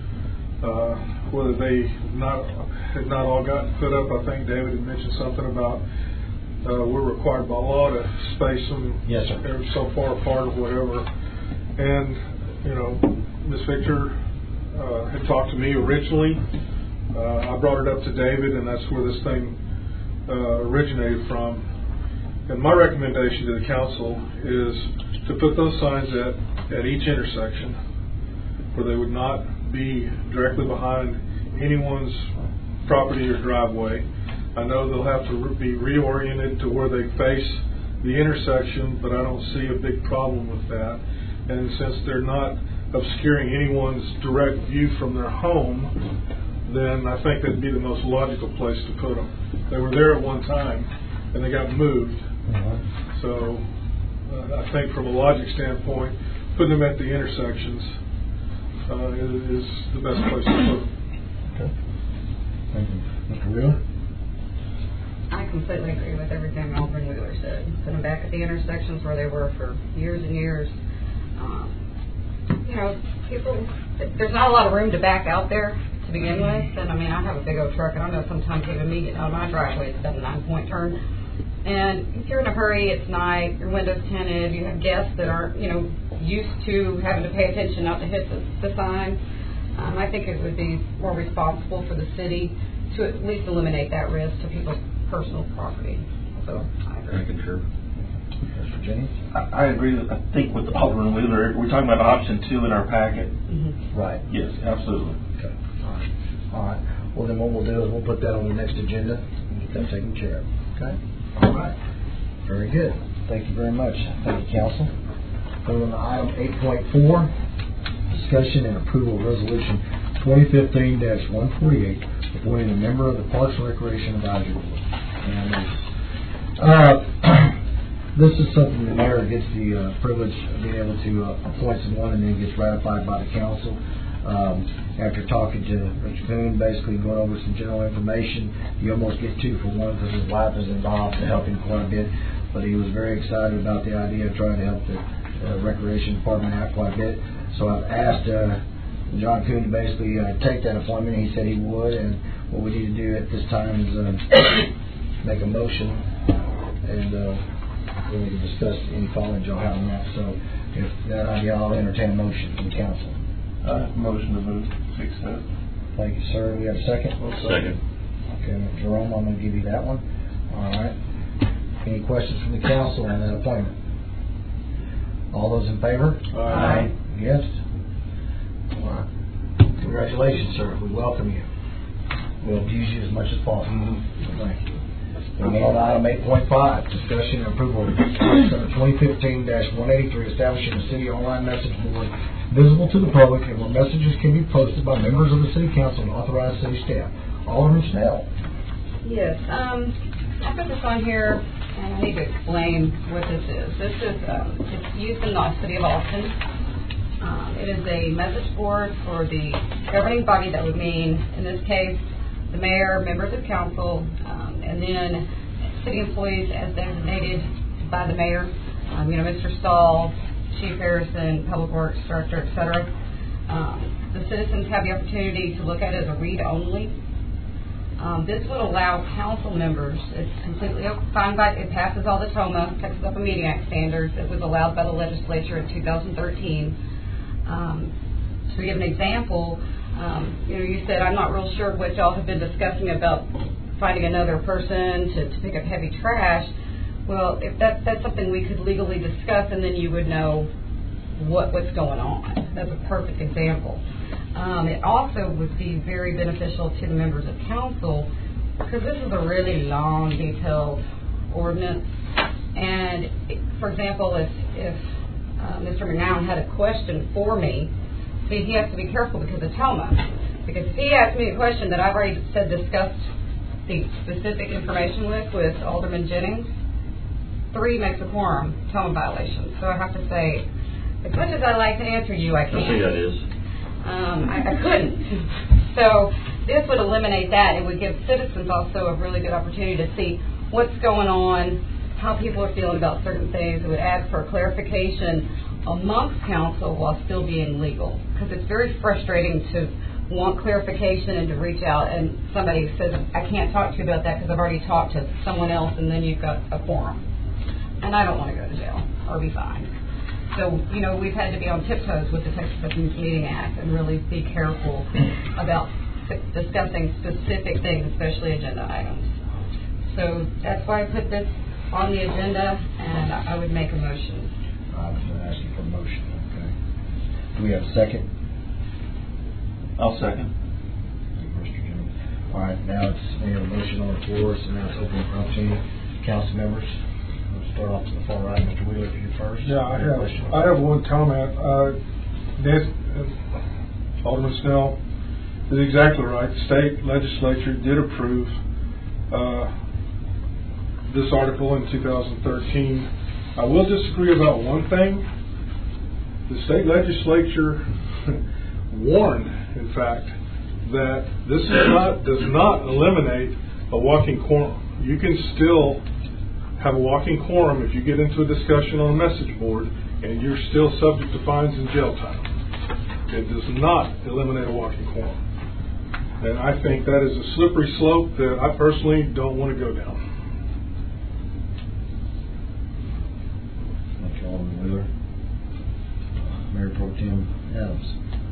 Uh, whether they not had not all gotten put up, I think David had mentioned something about uh, we're required by law to space them yes, sir. They're so far apart or whatever. And, you know, Miz Victor uh, had talked to me originally. Uh, I brought it up to David, and that's where this thing uh, originated from. And my recommendation to the council is to put those signs at, at each intersection where they would not be directly behind anyone's property or driveway. I know they'll have to re- be reoriented to where they face the intersection, but I don't see a big problem with that. And since they're not obscuring anyone's direct view from their home, then I think that'd be the most logical place to put them. They were there at one time, and they got moved. Mm-hmm. So uh, I think from a logic standpoint, putting them at the intersections uh, is, is the best place to put them. Okay. Thank you. Mister Wheeler? I completely agree with everything Melvin Wheeler said. Put them back at the intersections where they were for years and years. Um, you know, people, there's not a lot of room to back out there to begin with. And I mean, I have a big old truck, and I know sometimes even me getting out of my driveway, it's done a nine-point turn. And if you're in a hurry, it's night, your window's tinted, you have guests that aren't, you know, used to having to pay attention not to hit the, the sign. Um, I think it would be more responsible for the city to at least eliminate that risk to people's personal property. So I agree. I concur. Mister Jennings? I, I agree with, I think with Alderman Wheeler. We're talking about option two in our packet. Mm-hmm. Right. Yes, absolutely. Okay. All right. All right. Well, then what we'll do is we'll put that on the next agenda and get that taken care of. Okay? All right. Very good. Thank you very much. Thank you, Council. Moving on to item eight point four, discussion and approval of resolution twenty fifteen dash one forty-eight, appointing a member of the Parks and Recreation Advisory Board. And uh, this is something the mayor gets the uh, privilege of being able to uh, appoint someone, and then gets ratified by the council. Um, after talking to Rich Boone, basically going over some general information, you almost get two for one because his wife is involved to help him quite a bit. But he was very excited about the idea of trying to help the uh, recreation department out quite a bit. So I've asked uh, John Coon to basically uh, take that appointment. He said he would, and what we need to do at this time is uh, make a motion, and uh, then we can discuss any comments y'all have on that. So if that idea, I'll entertain a motion from the council. Uh, motion to move six steps. Thank you, sir. We have a second? Second. Okay, Jerome, I'm going to give you that one. All right. Any questions from the council on that appointment? All those in favor? Aye. Against? All right. Congratulations, sir. We welcome you. We'll use you as much as possible. Mm-hmm. Thank you. Moving on to item eight point five, discussion and approval of twenty fifteen dash one eighty-three, establishing a city online message board visible to the public and where messages can be posted by members of the city council and authorized city staff. Alderman Snell. Yes, um, I put this on here, and I need to explain what this is. This is um, it's used in the city of Austin. Um, it is a message board for the governing body. That would mean, in this case, the mayor, members of council, um, and then city employees as designated by the mayor. Um, you know, Mister Stahl, Chief Harrison, Public Works Director, et cetera. Um, the citizens have the opportunity to look at it as a read-only. Um, this would allow council members, it's completely fine by, it passes all the TOMA, Texas Open Meeting Act standards. It was allowed by the legislature in two thousand thirteen. Um, to give an example, um, you know, you said, I'm not real sure what y'all have been discussing about finding another person to, to pick up heavy trash. Well, if that, that's something we could legally discuss, and then you would know what what's going on. That's a perfect example. Um, it also would be very beneficial to the members of council, because this is a really long, detailed ordinance. And, for example, if, if uh, Mister McNown had a question for me, see, he has to be careful because of TOMA. Because if he asks me a question that I've already said discussed the specific information with, with Alderman Jennings, three makes a quorum, TOMA violation. So I have to say, as much as I like to answer you, I can't. I see that is. Um, I, I couldn't. So this would eliminate that. It would give citizens also a really good opportunity to see what's going on, how people are feeling about certain things. It would ask for clarification amongst council while still being legal. Because it's very frustrating to want clarification and to reach out and somebody says, I can't talk to you about that because I've already talked to someone else, and then you've got a forum. And I don't want to go to jail or be fined. So, you know, we've had to be on tiptoes with the Texas Open Meeting Act and really be careful about discussing specific things, especially agenda items. So that's why I put this on the agenda, and I would make a motion. I was going to ask you for a motion, okay. Do we have a second? I'll second. Mister Jennings. All right, now it's, we have a motion on the floor, so now it's open for opportunity. Council members, we'll start off to the far right. Mister Wheeler, if you're first. Yeah, I have, I have one comment. Uh, Nancy, uh, Alderman Snell is exactly right. The state legislature did approve uh, this article in two thousand thirteen. I will disagree about one thing. The state legislature warned, in fact, that this is not, does not eliminate a walking quorum. You can still have a walking quorum if you get into a discussion on a message board, and you're still subject to fines and jail time. It does not eliminate a walking quorum. And I think that is a slippery slope that I personally don't want to go down. Thank you, Alderman Wheeler. Mayor Pro Tem Adams.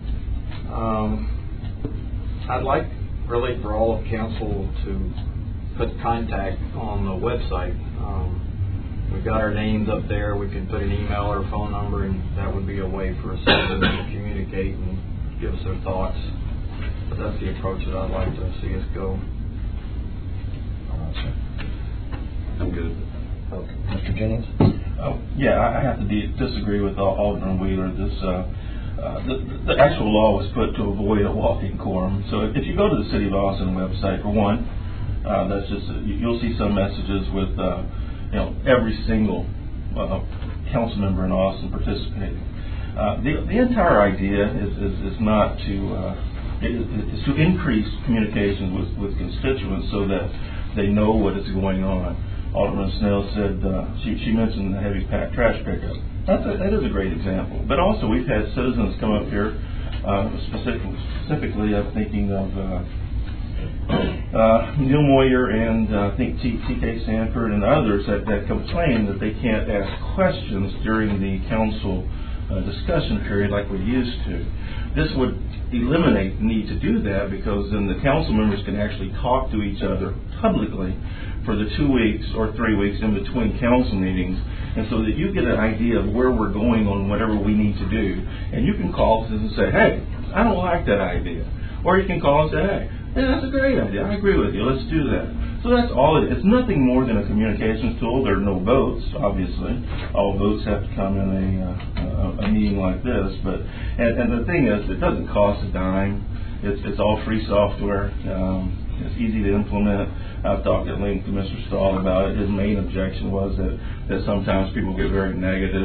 Um, I'd like really for all of council to put contact on the website. Um, we've got our names up there. We can put an email or phone number, and that would be a way for us to communicate and give us their thoughts. But that's the approach that I'd like to see us go. All right, sir. I'm good. Okay. Mister Jennings? Oh, yeah, I have to de- disagree with Alderman Wheeler. This, uh, uh, the, the actual law was put to avoid a walking quorum. So if, if you go to the City of Austin website, for one, uh, that's just a, you'll see some messages with uh, you know every single uh, council member in Austin participating. Uh, the, the entire idea is, is, is not to uh, it, it's to increase communications with, with constituents so that they know what is going on. Alderman Snell said, uh, she, she mentioned the heavy pack trash pickup. That's a, that is a great example. But also we've had citizens come up here, uh, specifically, specifically I'm thinking of uh, uh, Neil Moyer and uh, I think T K Sanford and others that, that complain that they can't ask questions during the council uh, discussion period like we used to. This would eliminate the need to do that, because then the council members can actually talk to each other publicly for the two weeks or three weeks in between council meetings, and so that you get an idea of where we're going on whatever we need to do. And you can call us and say, hey, I don't like that idea. Or you can call and say, hey, yeah, that's a great idea. I agree with you. Let's do that. So that's all it is. It's nothing more than a communications tool. There are no votes, obviously. All votes have to come in a, uh, a meeting like this. But and, and the thing is, it doesn't cost a dime. It's, it's all free software. Um, it's easy to implement. I've talked at length to Mister Stahl about it. His main objection was that, that sometimes people get very negative.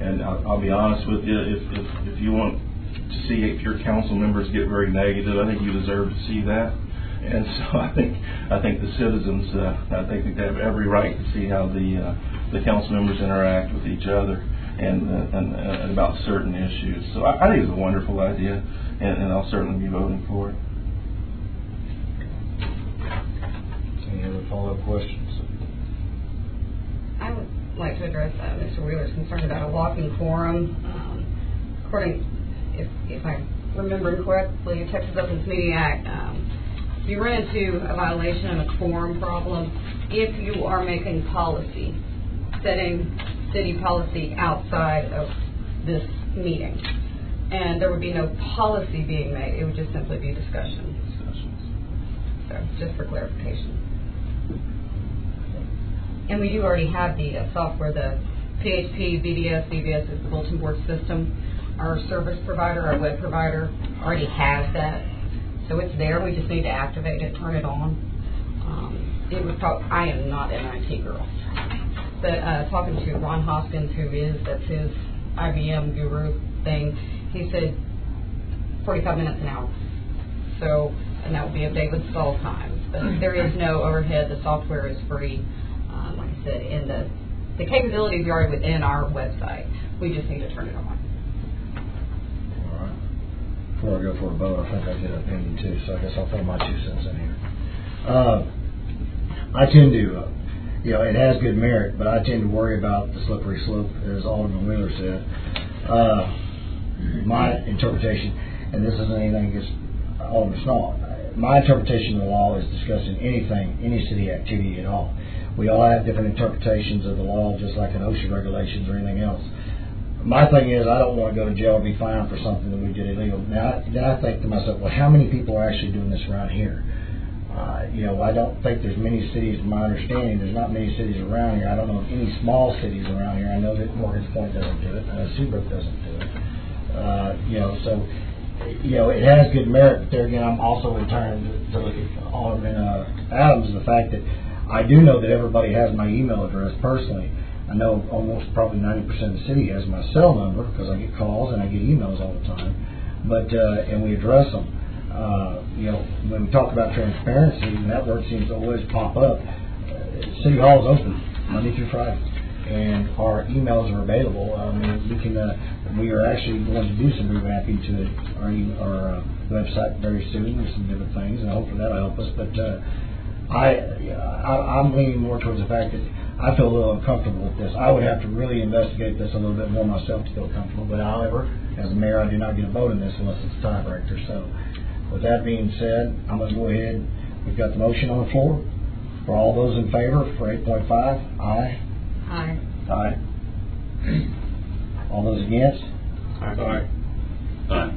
And I'll, I'll be honest with you, if, if, if you want to see if your council members get very negative, I think you deserve to see that. And so I think I think the citizens, uh, I think they have every right to see how the uh, the council members interact with each other and uh, and, uh, and about certain issues. So I, I think it's a wonderful idea, and, and I'll certainly be voting for it. Any other follow-up questions? I would like to address uh, Mister Wheeler's concern about a walking quorum. Um, according, if if I remember correctly, Texas Opens Meeting Act. Um, You run into a violation of a quorum problem if you are making policy, setting city policy outside of this meeting. And there would be no policy being made. It would just simply be discussion. Discussions. So, just for clarification. And we do already have the uh, software, the P H P, B D S, B B S is the bulletin board system. Our service provider, our web provider, already has that. So it's there. We just need to activate it, turn it on. Um, it would probably. I am not an I T girl, but uh, talking to Ron Hoskins, who is that's his I B M guru thing, he said forty-five minutes an hour. So, and that would be of David stall time. But there is no overhead. The software is free. Um, like I said, and the the capabilities are already within our website. We just need to turn it on. Before I go for a vote, I think I get an opinion too, so I guess I'll throw my two cents in here. Uh, I tend to, uh, you know, it has good merit, but I tend to worry about the slippery slope, as Alderman Wheeler said. Uh, my interpretation, and this isn't anything against Alderman Small, my interpretation of the law is discussing anything, any city activity at all. We all have different interpretations of the law, just like in OSHA regulations or anything else. My thing is, I don't want to go to jail or be fined for something that we did illegal. Now, then I think to myself, well, how many people are actually doing this around here? Uh, you know, I don't think there's many cities, from my understanding, there's not many cities around here. I don't know of any small cities around here. I know that Morgan's Point doesn't do it. Uh, Seabrook doesn't do it. Uh, you know, so, you know, it has good merit, but there again, I'm also returning to, to look at Alderman uh, Adams, the fact that I do know that everybody has my email address personally. I know almost probably ninety percent of the city has my cell number because I get calls and I get emails all the time. But, uh, and we address them. Uh, you know, when we talk about transparency, and that word seems to always pop up, uh, City Hall is open Monday through Friday. And our emails are available. I mean, we can, uh, we are actually going to do some revamping to our, our uh, website very soon with some different things, and hopefully that'll help us. But uh, I, I, I'm leaning more towards the fact that I feel a little uncomfortable with this. I would have to really investigate this a little bit more myself to feel comfortable. But however, as a mayor, I do not get a vote in this unless it's a tiebreaker. So with that being said, I'm going to go ahead. We've got the motion on the floor. For all those in favor for eight point five, aye. Aye. Aye. All those against? Aye. Aye. Aye.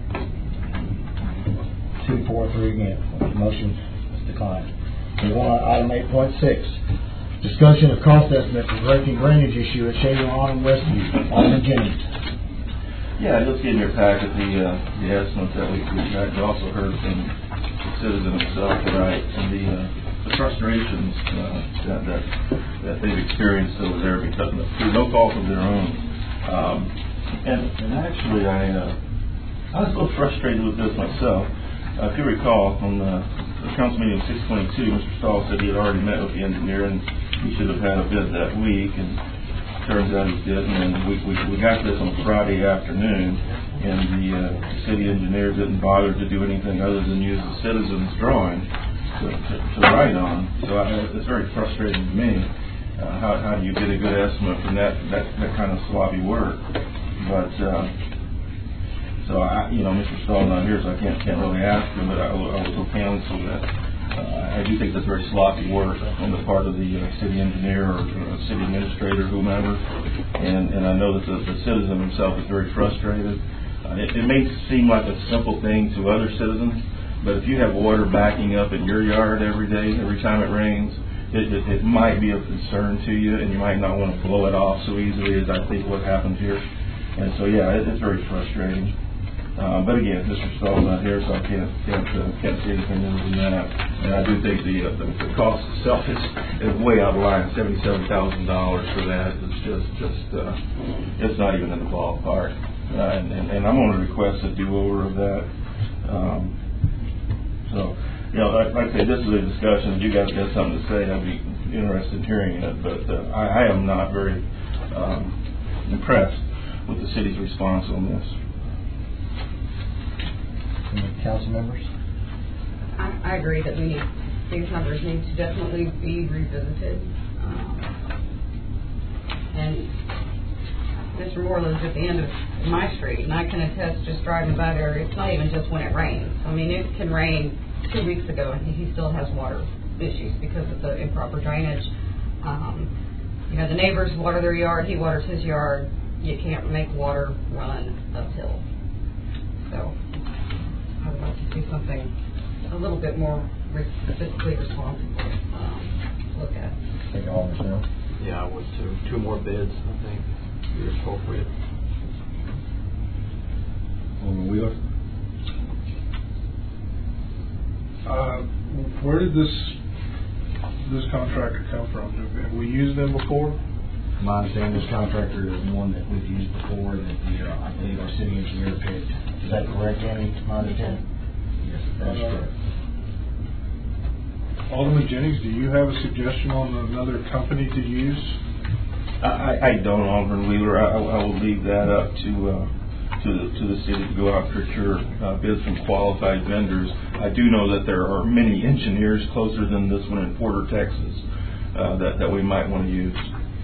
Two, four, three against. The motion is declined. Move on to item eight point six. Discussion of cost estimate for breaking drainage issue at Shady Lawn and Westview. Alderman Jennings. Yeah, just in your packet the uh, the estimates that we we got. You also heard from the citizen himself tonight and the uh, the frustrations uh, that, that that they've experienced over there because of, through no fault of their own. Um, and and actually, I uh, I was a little frustrated with this myself. Uh, if you recall, on the, the council meeting of six twenty-two, Mister Stahl said he had already met with the engineer and he should have had a bid that week, and turns out he didn't. And we, we, we got this on Friday afternoon, and the uh, city engineer didn't bother to do anything other than use the citizen's drawing to, to, to write on. So I, it's very frustrating to me. Uh, how, how do you get a good estimate from that that, that kind of sloppy work? But uh, so I, you know, Mister Stahl not here, so I can't can't really ask him. But I, I will counsel that. Uh, I do think that's very sloppy work on the part of the uh, city engineer or, or city administrator, whomever. And, and I know that the, the citizen himself is very frustrated. Uh, it, it may seem like a simple thing to other citizens, but if you have water backing up in your yard every day, every time it rains, it, it, it might be of concern to you, and you might not want to blow it off so easily as I think what happened here. And so, yeah, it, it's very frustrating. Uh, but again, Mister Stahl's not here, so I can't can't uh, can't say anything more than that. And I do think the uh, the, the cost itself is, is way out of line. Seventy-seven thousand dollars for that is just just uh, it's not even in the ballpark. Uh, and, and and I'm going to request a do-over of that. Um, so you know, like, like I say, this is a discussion. If you guys got something to say, I'd be interested in hearing it. But uh, I, I am not very um, impressed with the city's response on this. Any council members? I, I agree that we need, these numbers need to definitely be revisited. Um, and Mister Moore lives at the end of my street, and I can attest just driving by there, it's not even just when it rains. I mean, it can rain two weeks ago, and he still has water issues because of the improper drainage. Um, you know, the neighbors water their yard, he waters his yard. You can't make water run uphill. So I would like to see something a little bit more re- fiscally responsible um, look at. Take all this now. Yeah, I would too. Two more bids, I think, would be appropriate. Alderman Wheeler? Uh, where did this this contractor come from? Have we used them before? My understanding, this contractor is one that we've used before that the, uh, I believe our city engineer picked. Is that correct, Andy? My understanding? Yes, that's Uh, correct. Alderman Jennings, do you have a suggestion on another company to use? I, I don't, Alderman Wheeler. I, I will leave that up to uh, to the to the city to go out for sure uh, bids from qualified vendors. I do know that there are many engineers closer than this one in Porter, Texas, uh, that that we might want to use.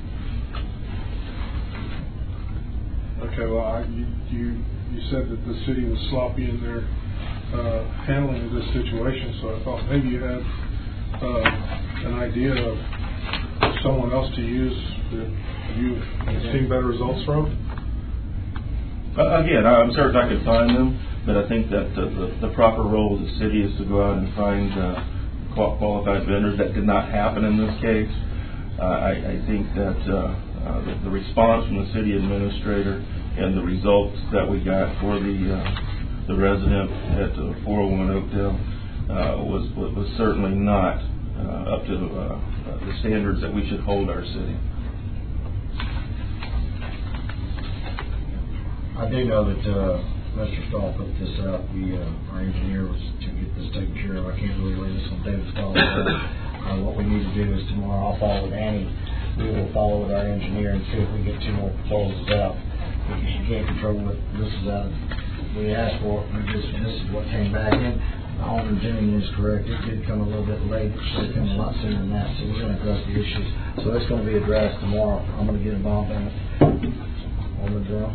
Okay, well, I, you, you you said that the city was sloppy in their uh, handling of this situation, so I thought maybe you had uh, an idea of someone else to use that you've seen better results from. Uh, again, I'm certain I could find them, but I think that the, the, the proper role of the city is to go out and find uh, qualified vendors. That did not happen in this case. Uh, I, I think that uh, uh, the, the response from the city administrator and the results that we got for the uh, the resident at uh, four oh one Oakdale uh, was, was was certainly not uh, up to uh, the standards that we should hold our city. I do know that uh, Mister Stahl put this out. We, uh, our engineer was to get this taken care of. I can't really lay this on David Stahl. Uh, what we need to do is tomorrow I'll follow with Annie. We will follow with our engineer and see if we get two more proposals out. Because you can't control what this is out. We asked for it. We just, this is what came back in. Alderman Jennings is correct. It did come a little bit late. It should have come a lot sooner than that. So we're going to address the issues. So it's going to be addressed tomorrow. I'm going to get involved in it. Alderman Durham.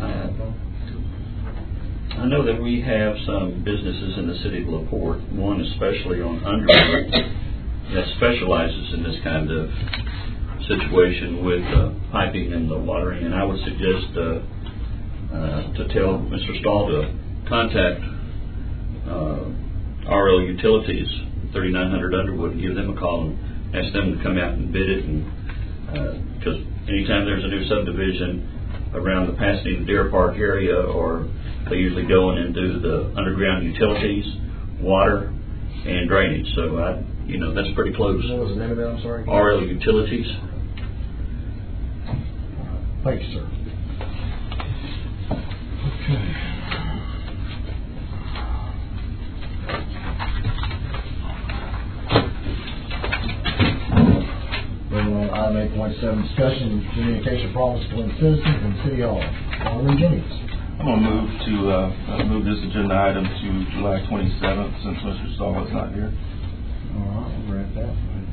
I know that we have some businesses in the city of LaPorte, one especially on Underwood, that specializes in this kind of situation with uh, piping and the watering, and I would suggest uh, uh, to tell Mister Stahl to contact uh, R L Utilities, thirty-nine hundred Underwood, and give them a call and ask them to come out and bid it. And because uh, anytime there's a new subdivision around the Pasadena Deer Park area, or they usually go in and do the underground utilities, water, and drainage. So I, you know, that's pretty close. What was the name of that? I'm sorry. R L Utilities. Thank you, sir. Okay. Moving on to item eight point seven, discussion and communication problems between citizens and City Hall. Alderman Jennings. I'm going to move to uh, move this agenda item to July twenty-seventh, since Mister Stahl is not here. All right, we'll grant that.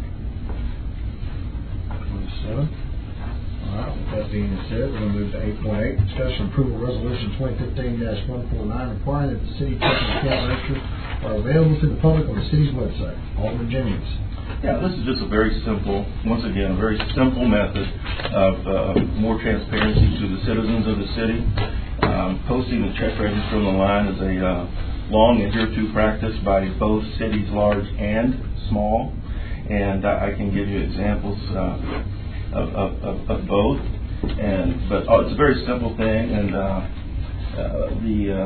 twenty-seven. All right, with that being said, we're going to move to eight point eight, discussion approval resolution twenty fifteen dash one forty-nine requiring that the city checking account registers are available to the public on the city's website. Alderman Jennings. Yeah, this is just a very simple, once again, a very simple method of uh, more transparency to the citizens of the city. Um, posting the check register on the line is a uh, long adhered to practice by both cities, large and small, and uh, I can give you examples uh, of, of, of, of both. And but oh, it's a very simple thing, and uh, uh, the uh,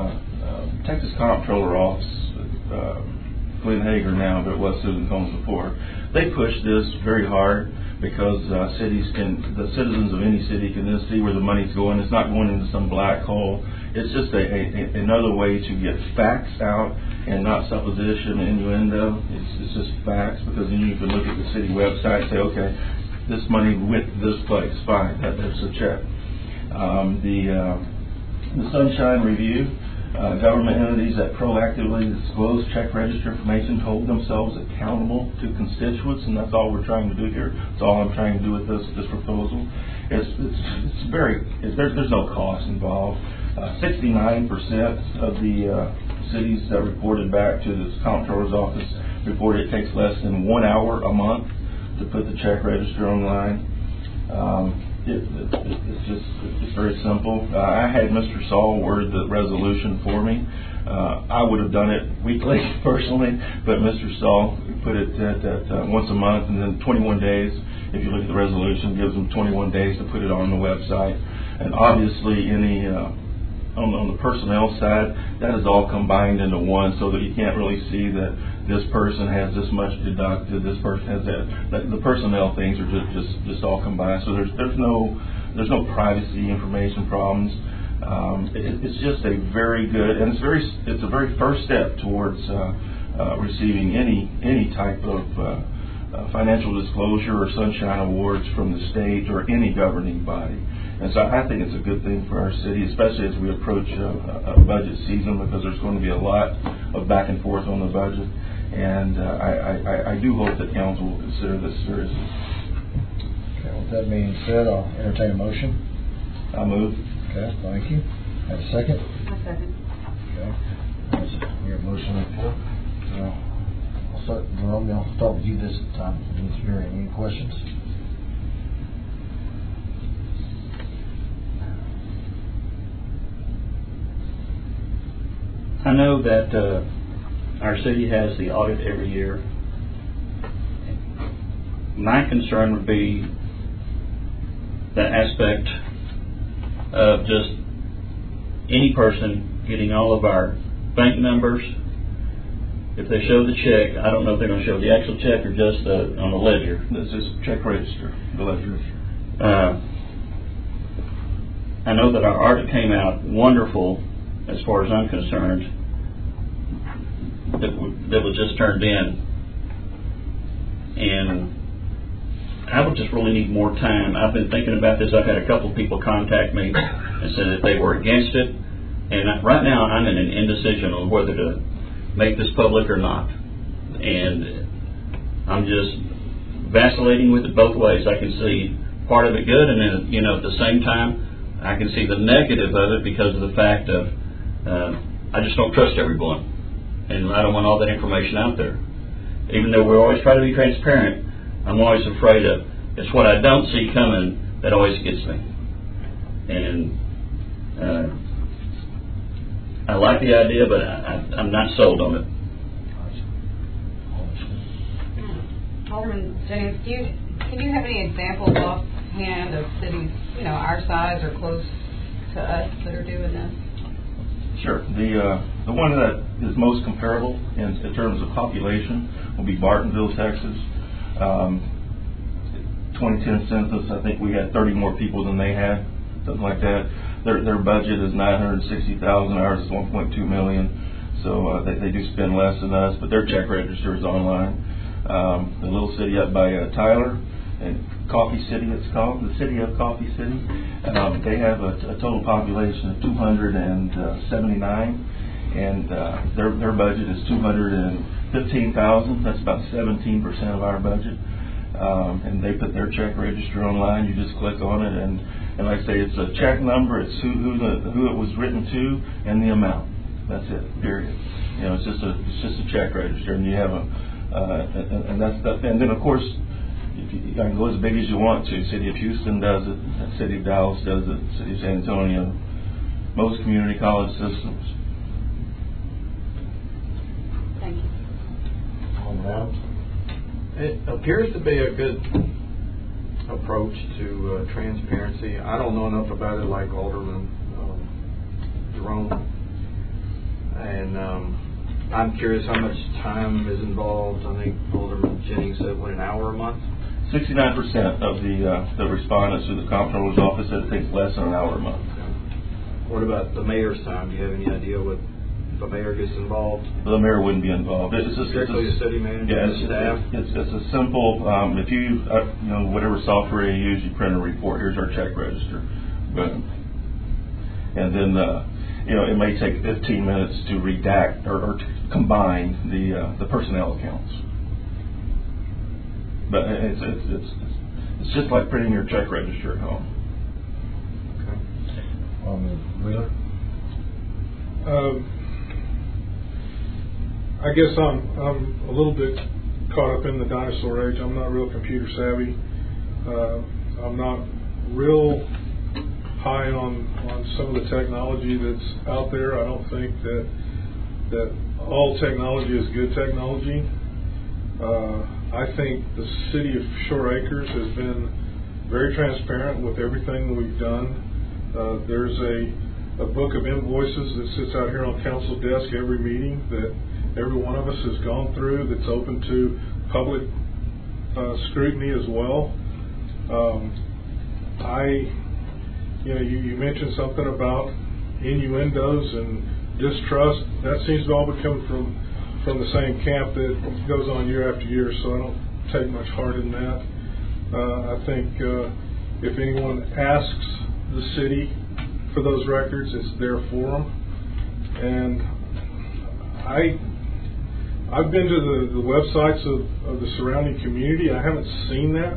uh, Texas Comptroller Office, uh, Glenn Hager now, but it was Susan Combs before, they push this very hard because uh, cities can, the citizens of any city can just see where the money's going. It's not going into some black hole. It's just a, a, another way to get facts out and not supposition and innuendo. It's, it's just facts, because then you can look at the city website and say, okay, this money went to this place, fine, that, that's a check. Um, the, uh, the Sunshine Review, uh, government entities that proactively disclose check register information hold themselves accountable to constituents, and that's all we're trying to do here. That's all I'm trying to do with this this proposal. It's, it's, it's very, it's, there's, there's no cost involved. Uh, sixty-nine percent of the uh, cities that reported back to the comptroller's office reported it takes less than one hour a month to put the check register online. Um, it, it, it's just it's very simple. Uh, I had Mister Saul word the resolution for me. Uh, I would have done it weekly personally, but Mister Saul put it at, at uh, once a month, and then twenty-one days. If you look at the resolution, it gives them twenty-one days to put it on the website. And obviously, any uh, on, on the personnel side, that is all combined into one, so that you can't really see that this person has this much deducted, this person has that. The personnel things are just, just, just all combined. So there's there's no there's no privacy information problems. Um, it, it's just a very good, and it's very it's a very first step towards uh, uh, receiving any any type of uh, uh, financial disclosure or sunshine awards from the state or any governing body. And so I think it's a good thing for our city, especially as we approach a, a budget season, because there's going to be a lot of back and forth on the budget. And uh, I, I, I do hope that council will consider this seriously. Okay, with that being said, I'll entertain a motion. I move. Okay, thank you. Have a second? A second. Okay. There's your motion on the floor. So I'll start, Jerome, I'll start with you this time. Miz Mary, any questions? I know that uh, our city has the audit every year. My concern would be the aspect of just any person getting all of our bank numbers. If they show the check, I don't know if they're going to show the actual check or just the, on the ledger. This is check register, the ledger. Uh, I know that our audit came out wonderful as far as I'm concerned, that, w- that was just turned in. And I would just really need more time. I've been thinking about this. I've had a couple of people contact me and said that they were against it. And I, right now I'm in an indecision on whether to make this public or not. And I'm just vacillating with it both ways. I can see part of it good, and then, you know, at the same time, I can see the negative of it because of the fact of Uh, I just don't trust everyone, and I don't want all that information out there. Even though we always try to be transparent, I'm always afraid of, it's what I don't see coming that always gets me. And uh, I like the idea, but I, I, I'm not sold on it. Alderman Jennings, do you, can you have any examples offhand of cities, you know, our size or close to us that are doing this? Sure. The uh, the one that is most comparable in, in terms of population will be Bartonville, Texas. Um, twenty ten census, I think we had thirty more people than they had, something like that. Their their budget is nine hundred sixty thousand. Ours is one point two million. So uh, they they do spend less than us, but their check register is online. Um, the little city up by uh, Tyler, and Coffee City, it's called, the city of Coffee City. Um, they have a, a total population of two hundred seventy-nine, and uh, their their budget is two hundred fifteen thousand. That's about seventeen percent of our budget. Um, and they put their check register online. You just click on it, and, and like I say, it's a check number. It's who who, the, who it was written to and the amount. That's it. Period. You know, it's just a it's just a check register, and you have a uh, and, and that's the, and then of course. You can go as big as you want to. City of Houston does it. The City of Dallas does it. City of San Antonio. Most community college systems. Thank you. It appears to be a good approach to uh, transparency. I don't know enough about it like Alderman um, Jerome. and um, I'm curious how much time is involved. I think Alderman Jennings said, what, an hour a month? Sixty-nine percent of the uh, the respondents to the comptroller's office said it takes less than an hour a month. What about the mayor's time? Do you have any idea what, if a mayor gets involved? The mayor wouldn't be involved. It's just Strictly it's the city manager yeah, and it's, staff? It's, it's, it's a simple, um, if you, uh, you know, whatever software you use, you print a report, here's our check register, boom. And then, uh, you know, it may take fifteen minutes to redact or, or to combine the uh, the personnel accounts. But it's, it's, it's, it's just like printing your check register at home. Alderman Wheeler? Um, I guess I'm I'm a little bit caught up in the dinosaur age. I'm not real computer savvy. Uh, I'm not real high on, on some of the technology that's out there. I don't think that that all technology is good technology. Uh, I think the city of Shore Acres has been very transparent with everything that we've done. Uh, there's a, a book of invoices that sits out here on council desk every meeting that every one of us has gone through, that's open to public uh, scrutiny as well. Um, I, you know, you, you mentioned something about innuendos and distrust. That seems to all be coming from from the same camp that goes on year after year, so I don't take much heart in that. Uh, I think uh, if anyone asks the city for those records, it's there for them. And I, I've been to the, the websites of, of the surrounding community. I haven't seen that,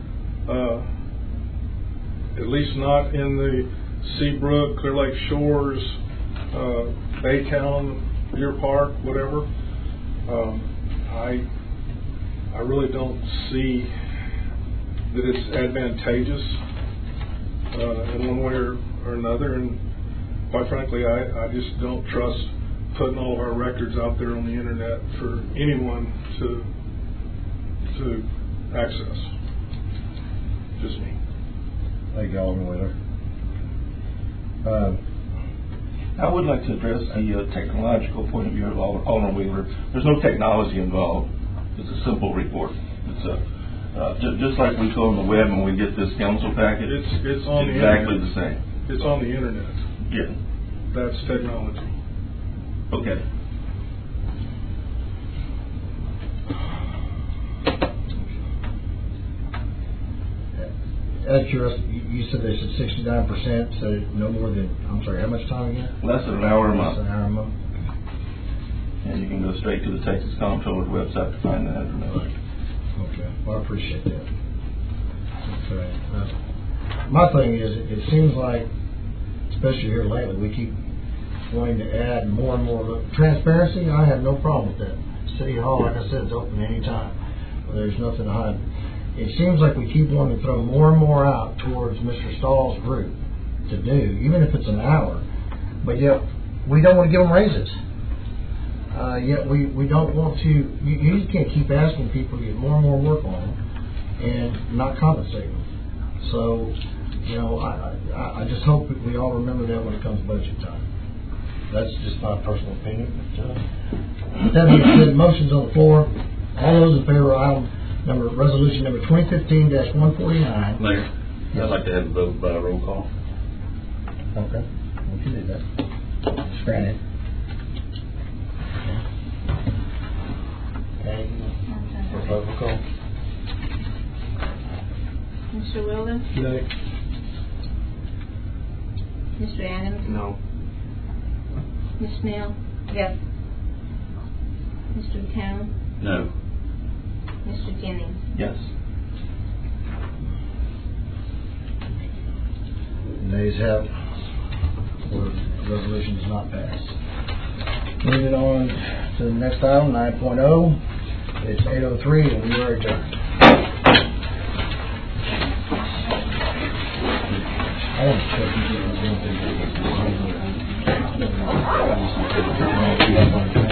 uh, at least not in the Seabrook, Clear Lake Shores, uh, Baytown, Deer Park, whatever. Um, I I really don't see that it's advantageous uh, in one way or, or another, and quite frankly, I, I just don't trust putting all of our records out there on the internet for anyone to to access. Just me. Thank you, Alderman Wheeler. Uh, I would like to address the uh, technological point of view of Alderman Wheeler. There's no technology involved. It's a simple report. It's a uh, j- just like we go on the web and we get this council packet. It's it's on it's the exactly internet. the same. It's on the internet. Yeah. That's technology. Okay. Out of curiosity, you you said they said sixty-nine percent, so no more than, I'm sorry, how much time again? Less than an hour a Less month. than an hour a month. And you can go straight to the Texas Comptroller website to find that information. Okay, well, I appreciate that. Okay. Uh, my thing is, it, it seems like, especially here lately, we keep wanting to add more and more transparency. I have no problem with that. City Hall, like I said, is open anytime. There's nothing to hide. It seems like we keep wanting to throw more and more out towards Mister Stahl's group to do, even if it's an hour. But yet, we don't want to give them raises. Uh, yet we, we don't want to, you, you just can't keep asking people to get more and more work on them and not compensate them. So, you know, I, I, I just hope that we all remember that when it comes budget time. That's just my personal opinion. But, uh, with that being said, motion's on the floor. All those in favor of item number, resolution number twenty fifteen dash one forty-nine. Mayor, I'd like to have a vote by roll call. Okay, we can do that. Just granted. Okay. For vote roll call. Mister Wheeler? No. Mister Adams? No. Miz Snell? Yes. Mister McCown? No. Mister Jennings? Yes. Nays have, or the resolution does not pass. Moving on to the next item, nine point oh. It's eight oh three and we are adjourned. I want to check.